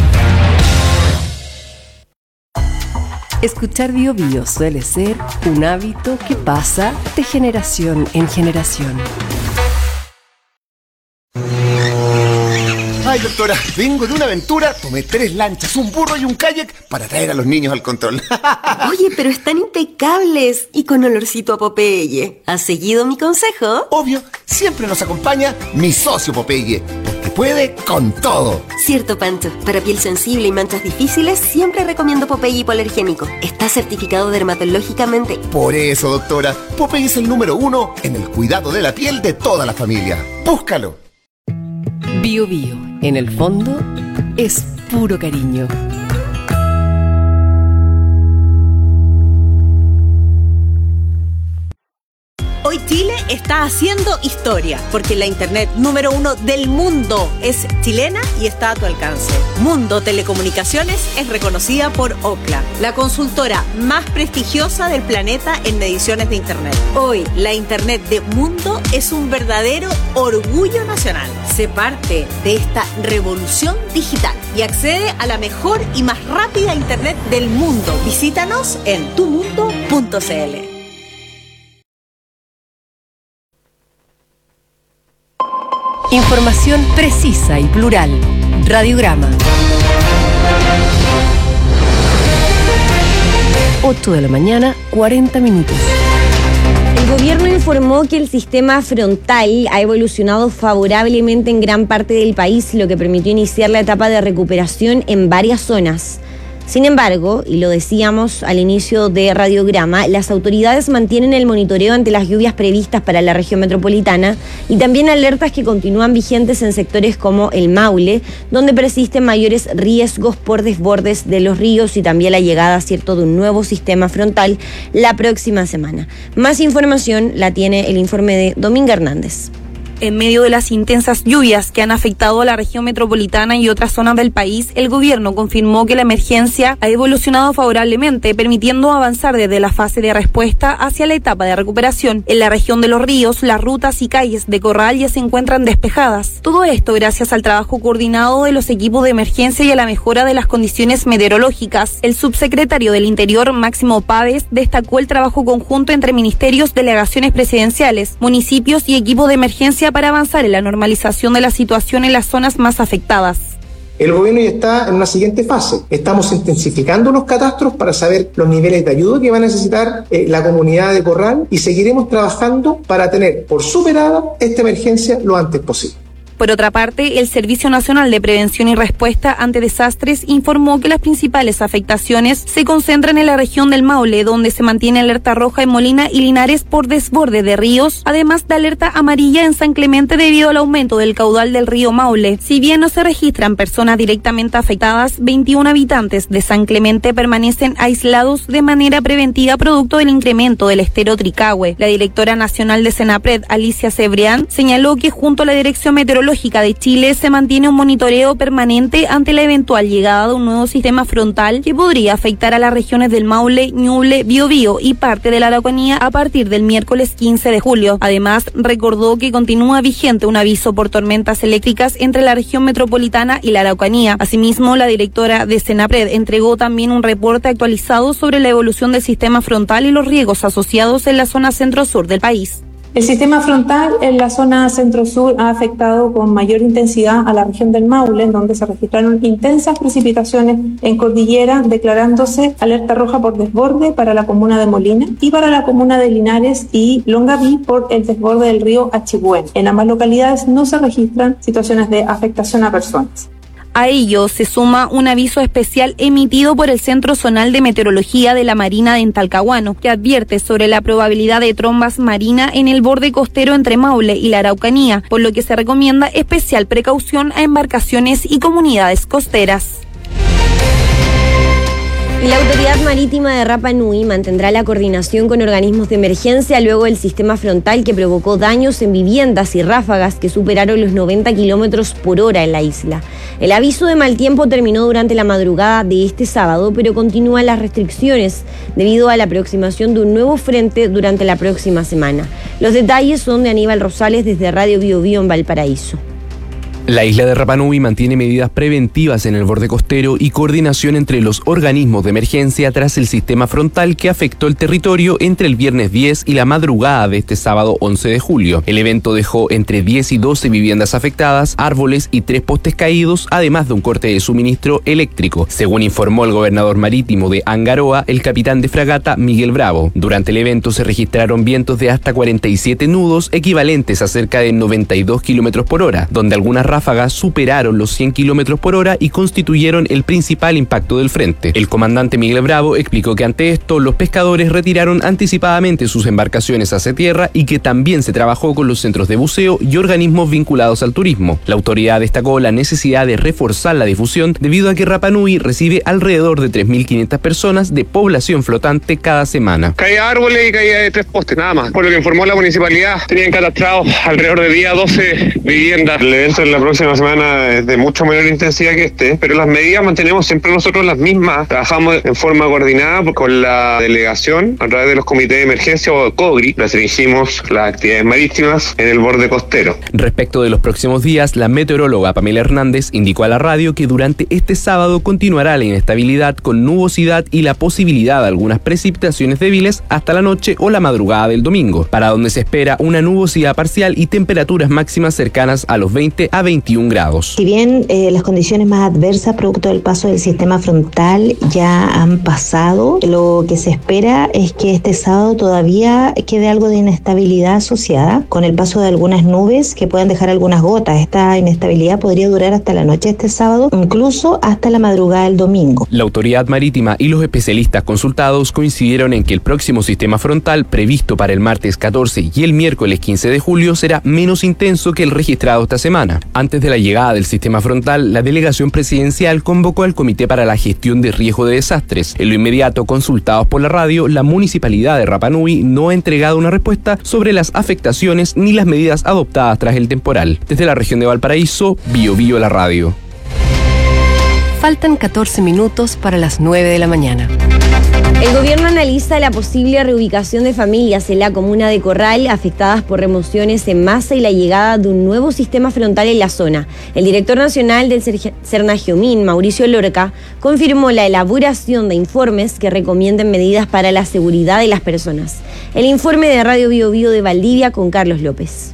Escuchar Bio Bio suele ser un hábito que pasa de generación en generación. Ay, doctora, vengo de una aventura, tomé tres lanchas, un burro y un kayak para traer a los niños al control. Oye, pero están impecables y con olorcito a Popeye. ¿Has seguido mi consejo? Obvio, siempre nos acompaña mi socio Popeye, porque puede con todo. Cierto, Pancho. Para piel sensible y manchas difíciles, siempre recomiendo Popeye hipoalergénico. Está certificado dermatológicamente. Por eso, doctora, Popeye es el número uno en el cuidado de la piel de toda la familia. Búscalo. Bio Bio, en el fondo, es puro cariño. Hoy Chile está haciendo historia, porque la internet número uno del mundo es chilena y está a tu alcance. Mundo Telecomunicaciones es reconocida por Ookla, la consultora más prestigiosa del planeta en mediciones de internet. Hoy, la internet de Mundo es un verdadero orgullo nacional. Sé parte de esta revolución digital y accede a la mejor y más rápida internet del mundo. Visítanos en tu mundo punto c l. Información precisa y plural. Radiograma. ocho de la mañana, cuarenta minutos. El gobierno informó que el sistema frontal ha evolucionado favorablemente en gran parte del país, lo que permitió iniciar la etapa de recuperación en varias zonas. Sin embargo, y lo decíamos al inicio de Radiograma, las autoridades mantienen el monitoreo ante las lluvias previstas para la región metropolitana y también alertas que continúan vigentes en sectores como el Maule, donde persisten mayores riesgos por desbordes de los ríos y también la llegada, cierto, de un nuevo sistema frontal la próxima semana. Más información la tiene el informe de Dominga Hernández. En medio de las intensas lluvias que han afectado a la región metropolitana y otras zonas del país, el gobierno confirmó que la emergencia ha evolucionado favorablemente, permitiendo avanzar desde la fase de respuesta hacia la etapa de recuperación. En la región de los ríos, las rutas y calles de Corral ya se encuentran despejadas. Todo esto gracias al trabajo coordinado de los equipos de emergencia y a la mejora de las condiciones meteorológicas. El subsecretario del Interior, Máximo Páez, destacó el trabajo conjunto entre ministerios, delegaciones presidenciales, municipios y equipos de emergencia para avanzar en la normalización de la situación en las zonas más afectadas. El gobierno ya está en una siguiente fase. Estamos intensificando los catastros para saber los niveles de ayuda que va a necesitar eh, la comunidad de Corral y seguiremos trabajando para tener por superada esta emergencia lo antes posible. Por otra parte, el Servicio Nacional de Prevención y Respuesta ante Desastres informó que las principales afectaciones se concentran en la región del Maule, donde se mantiene alerta roja en Molina y Linares por desborde de ríos, además de alerta amarilla en San Clemente debido al aumento del caudal del río Maule. Si bien no se registran personas directamente afectadas, veintiún habitantes de San Clemente permanecen aislados de manera preventiva producto del incremento del estero Tricahue. La directora nacional de Senapred, Alicia Cebrián, señaló que junto a la Dirección Meteorológica de Chile se mantiene un monitoreo permanente ante la eventual llegada de un nuevo sistema frontal que podría afectar a las regiones del Maule, Ñuble, Biobío y parte de la Araucanía a partir del miércoles quince de julio. Además, recordó que continúa vigente un aviso por tormentas eléctricas entre la región metropolitana y la Araucanía. Asimismo, la directora de Senapred entregó también un reporte actualizado sobre la evolución del sistema frontal y los riesgos asociados en la zona centro-sur del país. El sistema frontal en la zona centro-sur ha afectado con mayor intensidad a la región del Maule, en donde se registraron intensas precipitaciones en cordillera, declarándose alerta roja por desborde para la comuna de Molina y para la comuna de Linares y Longaví por el desborde del río Achigüen. En ambas localidades no se registran situaciones de afectación a personas. A ello se suma un aviso especial emitido por el Centro Zonal de Meteorología de la Marina de Talcahuano, que advierte sobre la probabilidad de trombas marina en el borde costero entre Maule y la Araucanía, por lo que se recomienda especial precaución a embarcaciones y comunidades costeras. La Autoridad Marítima de Rapa Nui mantendrá la coordinación con organismos de emergencia luego del sistema frontal que provocó daños en viviendas y ráfagas que superaron los noventa kilómetros por hora en la isla. El aviso de mal tiempo terminó durante la madrugada de este sábado, pero continúan las restricciones debido a la aproximación de un nuevo frente durante la próxima semana. Los detalles son de Aníbal Rosales desde Radio Bio Bio en Valparaíso. La isla de Rapa Nui mantiene medidas preventivas en el borde costero y coordinación entre los organismos de emergencia tras el sistema frontal que afectó el territorio entre el viernes diez y la madrugada de este sábado once de julio. El evento dejó entre diez y doce viviendas afectadas, árboles y tres postes caídos, además de un corte de suministro eléctrico, según informó el gobernador marítimo de Angaroa, el capitán de fragata Miguel Bravo. Durante el evento se registraron vientos de hasta cuarenta y siete nudos, equivalentes a cerca de noventa y dos kilómetros por hora, donde algunas ráfagas superaron los cien kilómetros por hora y constituyeron el principal impacto del frente. El comandante Miguel Bravo explicó que ante esto los pescadores retiraron anticipadamente sus embarcaciones hacia tierra y que también se trabajó con los centros de buceo y organismos vinculados al turismo. La autoridad destacó la necesidad de reforzar la difusión debido a que Rapa Nui recibe alrededor de tres mil quinientas personas de población flotante cada semana. Caía árboles y caía de tres postes, nada más. Por lo que informó la municipalidad, tenían catastrados alrededor de día doce viviendas. El evento en la próxima semana es de mucho menor intensidad que este, pero las medidas mantenemos siempre nosotros las mismas. Trabajamos en forma coordinada con la delegación a través de los comités de emergencia o COGRI. Restringimos las actividades marítimas en el borde costero. Respecto de los próximos días, la meteoróloga Pamela Hernández indicó a la radio que durante este sábado continuará la inestabilidad con nubosidad y la posibilidad de algunas precipitaciones débiles hasta la noche o la madrugada del domingo, para donde se espera una nubosidad parcial y temperaturas máximas cercanas a los veinte a veintiún grados. Si bien eh, las condiciones más adversas producto del paso del sistema frontal ya han pasado, lo que se espera es que este sábado todavía quede algo de inestabilidad asociada con el paso de algunas nubes que puedan dejar algunas gotas. Esta inestabilidad podría durar hasta la noche de este sábado, incluso hasta la madrugada del domingo. La autoridad marítima y los especialistas consultados coincidieron en que el próximo sistema frontal previsto para el martes catorce y el miércoles quince de julio será menos intenso que el registrado esta semana. Antes de la llegada del sistema frontal, la delegación presidencial convocó al Comité para la Gestión de Riesgo de Desastres. En lo inmediato, consultados por la radio, la municipalidad de Rapa Nui no ha entregado una respuesta sobre las afectaciones ni las medidas adoptadas tras el temporal. Desde la región de Valparaíso, Bio Bio la radio. Faltan catorce minutos para las nueve de la mañana. El gobierno analiza la posible reubicación de familias en la comuna de Corral afectadas por remociones en masa y la llegada de un nuevo sistema frontal en la zona. El director nacional del Cernagiomín, Mauricio Lorca, confirmó la elaboración de informes que recomienden medidas para la seguridad de las personas. El informe de Radio Bio Bio de Valdivia con Carlos López.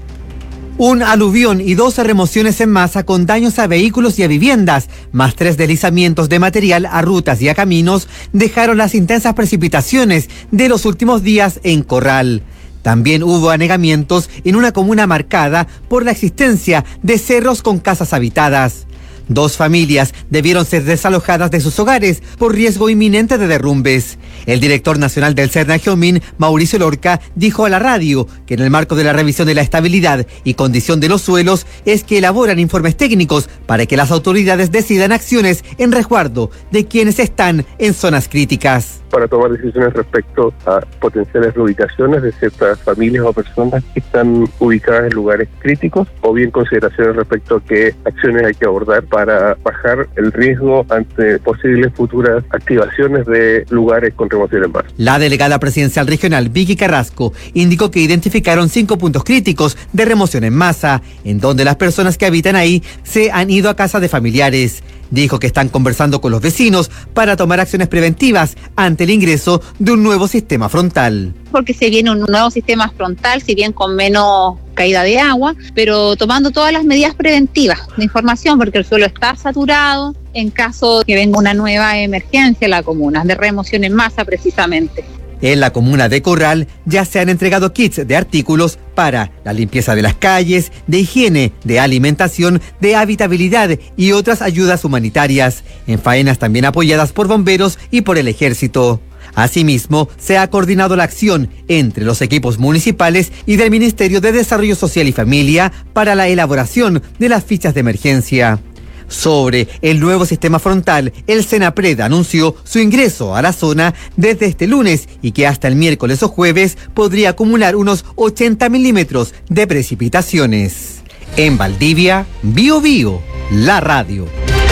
Un aluvión y doce remociones en masa con daños a vehículos y a viviendas, más tres deslizamientos de material a rutas y a caminos, dejaron las intensas precipitaciones de los últimos días en Corral. También hubo anegamientos en una comuna marcada por la existencia de cerros con casas habitadas. Dos familias debieron ser desalojadas de sus hogares por riesgo inminente de derrumbes. El director nacional del Cernagiomín, Mauricio Lorca, dijo a la radio que en el marco de la revisión de la estabilidad y condición de los suelos es que elaboran informes técnicos para que las autoridades decidan acciones en resguardo de quienes están en zonas críticas. Para tomar decisiones respecto a potenciales reubicaciones de ciertas familias o personas que están ubicadas en lugares críticos, o bien consideraciones respecto a qué acciones hay que abordar para bajar el riesgo ante posibles futuras activaciones de lugares con remoción en masa. La delegada presidencial regional, Vicky Carrasco, indicó que identificaron cinco puntos críticos de remoción en masa, en donde las personas que habitan ahí se han ido a casa de familiares. Dijo que están conversando con los vecinos para tomar acciones preventivas ante el ingreso de un nuevo sistema frontal. Porque se viene un nuevo sistema frontal, si bien con menos caída de agua, pero tomando todas las medidas preventivas de información, porque el suelo está saturado en caso de que venga una nueva emergencia en la comuna, de remoción en masa precisamente. En la comuna de Corral ya se han entregado kits de artículos para la limpieza de las calles, de higiene, de alimentación, de habitabilidad y otras ayudas humanitarias, en faenas también apoyadas por bomberos y por el ejército. Asimismo, se ha coordinado la acción entre los equipos municipales y del Ministerio de Desarrollo Social y Familia para la elaboración de las fichas de emergencia. Sobre el nuevo sistema frontal, el Senapred anunció su ingreso a la zona desde este lunes y que hasta el miércoles o jueves podría acumular unos ochenta milímetros de precipitaciones. En Valdivia, Bio Bio, la radio.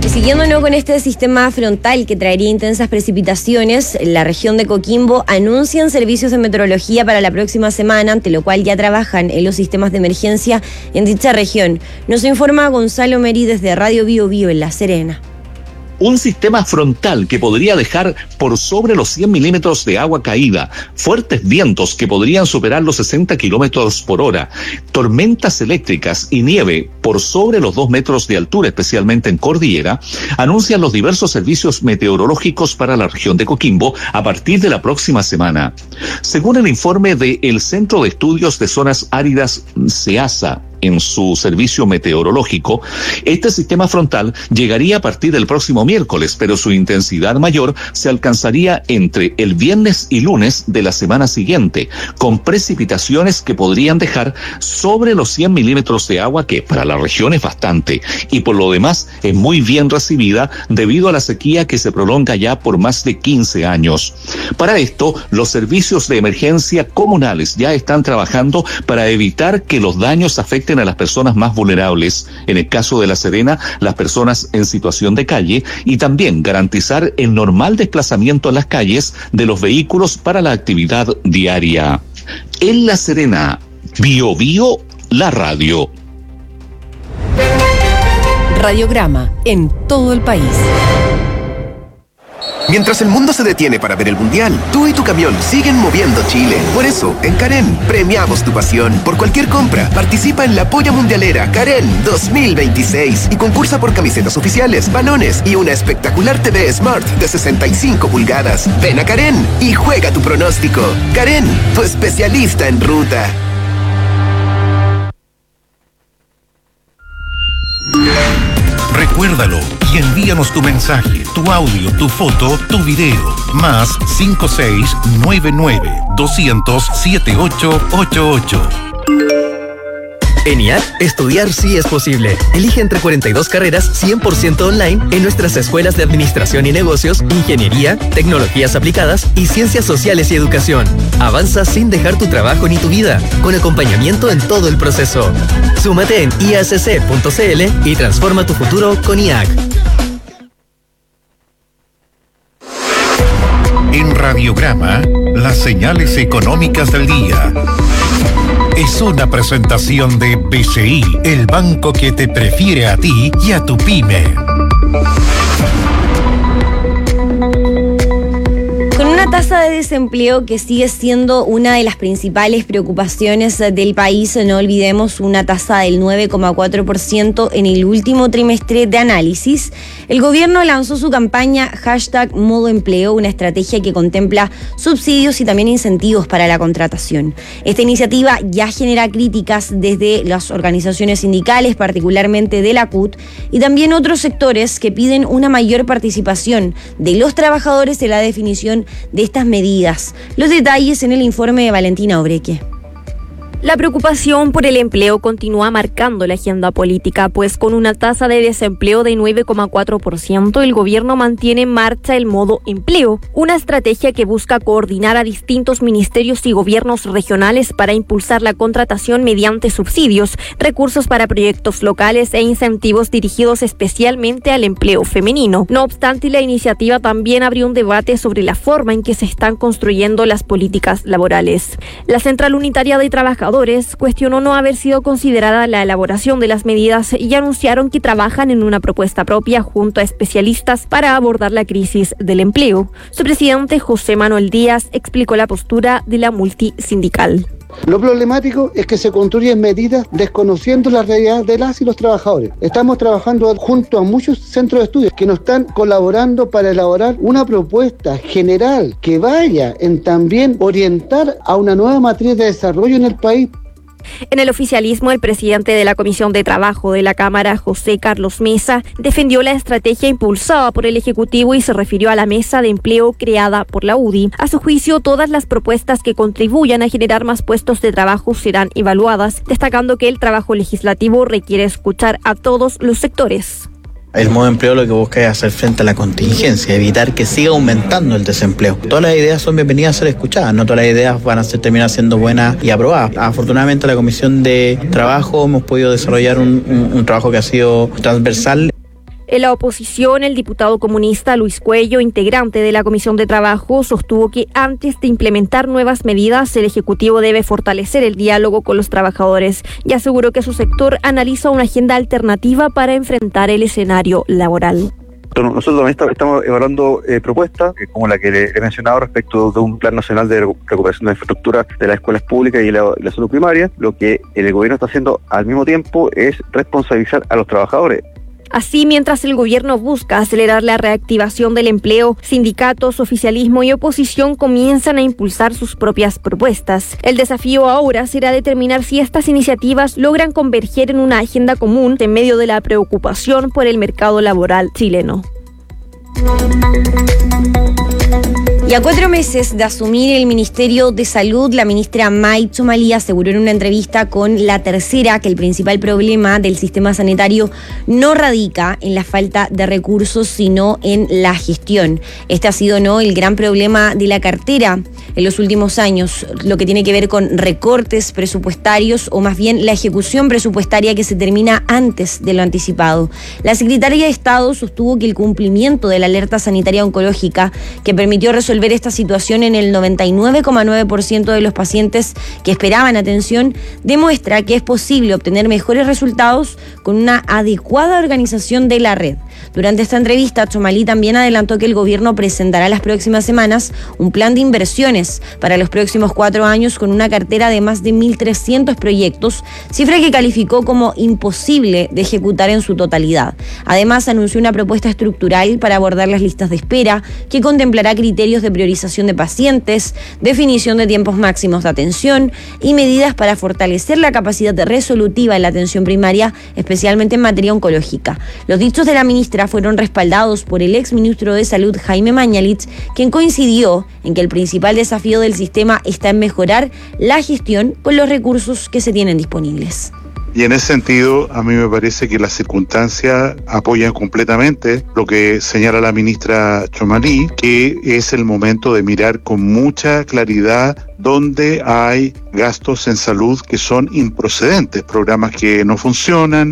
Y siguiéndonos con este sistema frontal que traería intensas precipitaciones, la región de Coquimbo anuncian servicios de meteorología para la próxima semana, ante lo cual ya trabajan en los sistemas de emergencia en dicha región. Nos informa Gonzalo Meri desde Radio Bio Bio en La Serena. Un sistema frontal que podría dejar por sobre los cien milímetros de agua caída, fuertes vientos que podrían superar los sesenta kilómetros por hora, tormentas eléctricas y nieve por sobre los dos metros de altura, especialmente en cordillera, anuncian los diversos servicios meteorológicos para la región de Coquimbo a partir de la próxima semana. Según el informe del Centro de Estudios de Zonas Áridas CEASA, en su servicio meteorológico, este sistema frontal llegaría a partir del próximo miércoles, pero su intensidad mayor se alcanzaría entre el viernes y lunes de la semana siguiente, con precipitaciones que podrían dejar sobre los cien milímetros de agua, que para la región es bastante, y por lo demás es muy bien recibida debido a la sequía que se prolonga ya por más de quince años. Para esto, los servicios de emergencia comunales ya están trabajando para evitar que los daños afecten a las personas más vulnerables, en el caso de La Serena, las personas en situación de calle, y también garantizar el normal desplazamiento en las calles de los vehículos para la actividad diaria. En La Serena, Bio Bio, la radio. Radiograma en todo el país. Mientras el mundo se detiene para ver el Mundial, tú y tu camión siguen moviendo Chile. Por eso, en Karen, premiamos tu pasión. Por cualquier compra, participa en la Polla Mundialera Karen dos mil veintiséis y concursa por camisetas oficiales, balones y una espectacular T V Smart de sesenta y cinco pulgadas. Ven a Karen y juega tu pronóstico. Karen, tu especialista en ruta. Recuérdalo y envíanos tu mensaje, tu audio, tu foto, tu video. Más cinco seis nueve nueve dos cero cero siete ocho ocho ocho. En I A C, estudiar sí es posible. Elige entre cuarenta y dos carreras cien por ciento online en nuestras escuelas de Administración y Negocios, Ingeniería, Tecnologías Aplicadas y Ciencias Sociales y Educación. Avanza sin dejar tu trabajo ni tu vida, con acompañamiento en todo el proceso. Súmate en i a c c punto c l y transforma tu futuro con I A C. En Radiograma, las señales económicas del día. Es una presentación de B C I, el banco que te prefiere a ti y a tu pyme. Con una tasa de desempleo que sigue siendo una de las principales preocupaciones del país, no olvidemos una tasa del nueve coma cuatro por ciento en el último trimestre de análisis, el gobierno lanzó su campaña hashtag Modo Empleo, una estrategia que contempla subsidios y también incentivos para la contratación. Esta iniciativa ya genera críticas desde las organizaciones sindicales, particularmente de la C U T, y también otros sectores que piden una mayor participación de los trabajadores en la definición de estas medidas. Los detalles en el informe de Valentina Obreque. La preocupación por el empleo continúa marcando la agenda política, pues con una tasa de desempleo de nueve coma cuatro por ciento, el gobierno mantiene en marcha el modo empleo, una estrategia que busca coordinar a distintos ministerios y gobiernos regionales para impulsar la contratación mediante subsidios, recursos para proyectos locales e incentivos dirigidos especialmente al empleo femenino. No obstante, la iniciativa también abrió un debate sobre la forma en que se están construyendo las políticas laborales. La Central Unitaria de Trabajadores cuestionó no haber sido considerada la elaboración de las medidas y anunciaron que trabajan en una propuesta propia junto a especialistas para abordar la crisis del empleo. Su presidente, José Manuel Díaz, explicó la postura de la multisindical. Lo problemático es que se construyen medidas desconociendo la realidad de las y los trabajadores. Estamos trabajando junto a muchos centros de estudios que nos están colaborando para elaborar una propuesta general que vaya en también orientar a una nueva matriz de desarrollo en el país. En el oficialismo, el presidente de la Comisión de Trabajo de la Cámara, José Carlos Mesa, defendió la estrategia impulsada por el Ejecutivo y se refirió a la mesa de empleo creada por la U D I. A su juicio, todas las propuestas que contribuyan a generar más puestos de trabajo serán evaluadas, destacando que el trabajo legislativo requiere escuchar a todos los sectores. El modo empleo lo que busca es hacer frente a la contingencia, evitar que siga aumentando el desempleo. Todas las ideas son bienvenidas a ser escuchadas, no todas las ideas van a ser, terminar siendo buenas y aprobadas. Afortunadamente, la Comisión de Trabajo hemos podido desarrollar un, un, un trabajo que ha sido transversal. En la oposición, el diputado comunista Luis Cuello, integrante de la Comisión de Trabajo, sostuvo que antes de implementar nuevas medidas, el Ejecutivo debe fortalecer el diálogo con los trabajadores y aseguró que su sector analiza una agenda alternativa para enfrentar el escenario laboral. Nosotros también estamos evaluando eh, propuestas, eh, como la que le he mencionado respecto de un plan nacional de recuperación de infraestructura de las escuelas públicas y la, la salud primaria. Lo que el gobierno está haciendo al mismo tiempo es responsabilizar a los trabajadores. Así, mientras el gobierno busca acelerar la reactivación del empleo, sindicatos, oficialismo y oposición comienzan a impulsar sus propias propuestas. El desafío ahora será determinar si estas iniciativas logran converger en una agenda común en medio de la preocupación por el mercado laboral chileno. Y a cuatro meses de asumir el Ministerio de Salud, la ministra May Txomalí aseguró en una entrevista con La Tercera que el principal problema del sistema sanitario no radica en la falta de recursos, sino en la gestión. Este ha sido no el gran problema de la cartera en los últimos años, lo que tiene que ver con recortes presupuestarios o más bien la ejecución presupuestaria que se termina antes de lo anticipado. La secretaria de Estado sostuvo que el cumplimiento de la alerta sanitaria oncológica que permitió resolver esta situación en el noventa y nueve coma nueve por ciento de los pacientes que esperaban atención demuestra que es posible obtener mejores resultados con una adecuada organización de la red. Durante esta entrevista, Txomalí también adelantó que el gobierno presentará las próximas semanas un plan de inversiones para los próximos cuatro años con una cartera de más de mil trescientos proyectos, cifra que calificó como imposible de ejecutar en su totalidad. Además, anunció una propuesta estructural para abordar las listas de espera que contemplará criterios de priorización de pacientes, definición de tiempos máximos de atención y medidas para fortalecer la capacidad resolutiva en la atención primaria, especialmente en materia oncológica. Los dichos de la ministra fueron respaldados por el exministro de Salud, Jaime Mañalich, quien coincidió en que el principal desafío del sistema está en mejorar la gestión con los recursos que se tienen disponibles. Y en ese sentido, a mí me parece que las circunstancias apoyan completamente lo que señala la ministra Txomalí, que es el momento de mirar con mucha claridad dónde hay gastos en salud que son improcedentes, programas que no funcionan.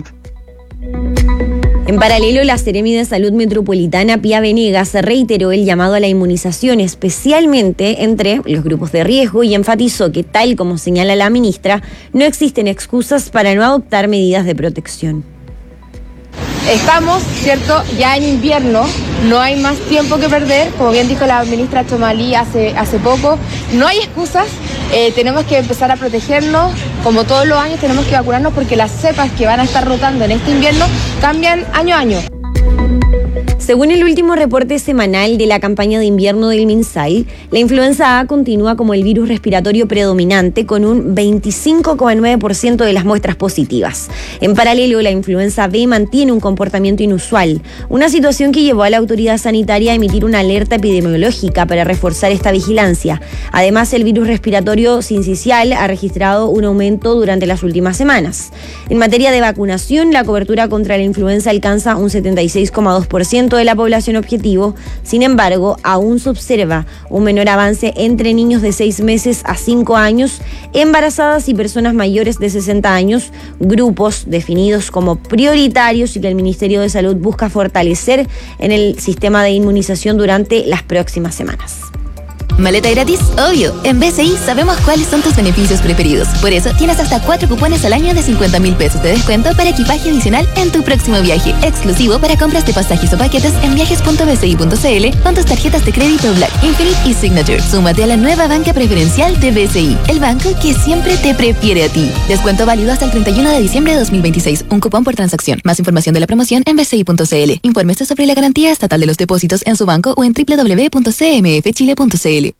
En paralelo, la Seremi de Salud Metropolitana, Pía Venegas, reiteró el llamado a la inmunización, especialmente entre los grupos de riesgo, y enfatizó que, tal como señala la ministra, no existen excusas para no adoptar medidas de protección. Estamos, ¿cierto?, ya en invierno, no hay más tiempo que perder, como bien dijo la ministra Txomalí hace, hace poco, no hay excusas, eh, tenemos que empezar a protegernos, como todos los años tenemos que vacunarnos porque las cepas que van a estar rotando en este invierno cambian año a año. Según el último reporte semanal de la campaña de invierno del MinSal, la influenza A continúa como el virus respiratorio predominante con un veinticinco coma nueve por ciento de las muestras positivas. En paralelo, la influenza B mantiene un comportamiento inusual, una situación que llevó a la autoridad sanitaria a emitir una alerta epidemiológica para reforzar esta vigilancia. Además, el virus respiratorio sincicial ha registrado un aumento durante las últimas semanas. En materia de vacunación, la cobertura contra la influenza alcanza un setenta y seis coma dos por ciento de la población objetivo. Sin embargo, aún se observa un menor avance entre niños de seis meses a cinco años, embarazadas y personas mayores de sesenta años, grupos definidos como prioritarios y que el Ministerio de Salud busca fortalecer en el sistema de inmunización durante las próximas semanas. ¿Maleta gratis? Obvio. En B C I sabemos cuáles son tus beneficios preferidos. Por eso tienes hasta cuatro cupones al año de cincuenta mil pesos de descuento para equipaje adicional en tu próximo viaje. Exclusivo para compras de pasajes o paquetes en viajes punto b c i punto c l con tus tarjetas de crédito Black, Infinite y Signature. Súmate a la nueva banca preferencial de B C I, el banco que siempre te prefiere a ti. Descuento válido hasta el treinta y uno de diciembre de dos mil veintiséis. Un cupón por transacción. Más información de la promoción en b c i punto c l. Infórmese sobre la garantía estatal de los depósitos en su banco o en w w w punto c m f chile punto c l.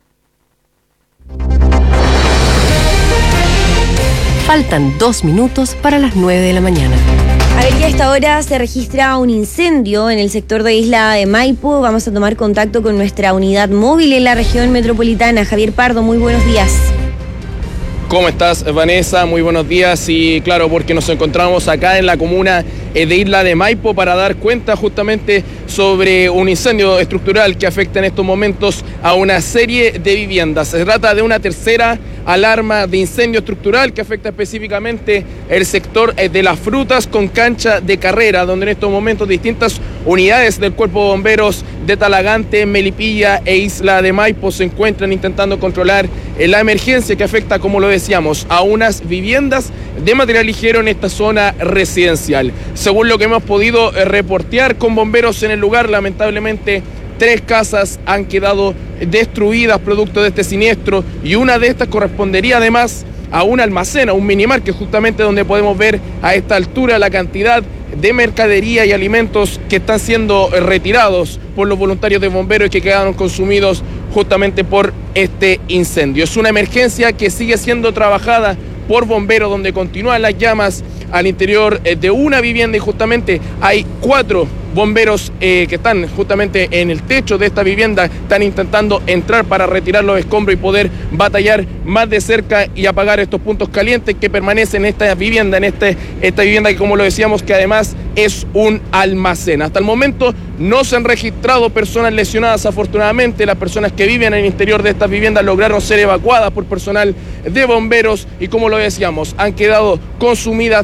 Faltan dos minutos para las nueve de la mañana. A ver, que a esta hora se registra un incendio en el sector de Isla de Maipo. Vamos a tomar contacto con nuestra unidad móvil en la región metropolitana. Javier Pardo, muy buenos días. ¿Cómo estás, Vanessa? Muy buenos días. Y claro, porque nos encontramos acá en la comuna de Isla de Maipo para dar cuenta justamente sobre un incendio estructural que afecta en estos momentos a una serie de viviendas. Se trata de una tercera alarma de incendio estructural que afecta específicamente el sector de las frutas con cancha de carrera, donde en estos momentos distintas unidades del Cuerpo de Bomberos de Talagante, Melipilla e Isla de Maipo se encuentran intentando controlar la emergencia que afecta, como lo decíamos, a unas viviendas de material ligero en esta zona residencial. Según lo que hemos podido reportear con bomberos en el lugar, lamentablemente tres casas han quedado destruidas producto de este siniestro y una de estas correspondería además a un almacén, a un minimar, que es justamente donde podemos ver a esta altura la cantidad de mercadería y alimentos que están siendo retirados por los voluntarios de bomberos y que quedaron consumidos justamente por este incendio. Es una emergencia que sigue siendo trabajada por bomberos, donde continúan las llamas al interior de una vivienda y justamente hay cuatro bomberos eh, que están justamente en el techo de esta vivienda, están intentando entrar para retirar los escombros y poder batallar más de cerca y apagar estos puntos calientes que permanecen en esta vivienda, en este, esta vivienda que, como lo decíamos, que además es un almacén. Hasta el momento no se han registrado personas lesionadas, afortunadamente. Las personas que viven en el interior de estas viviendas lograron ser evacuadas por personal de bomberos y, como lo decíamos, han quedado consumidas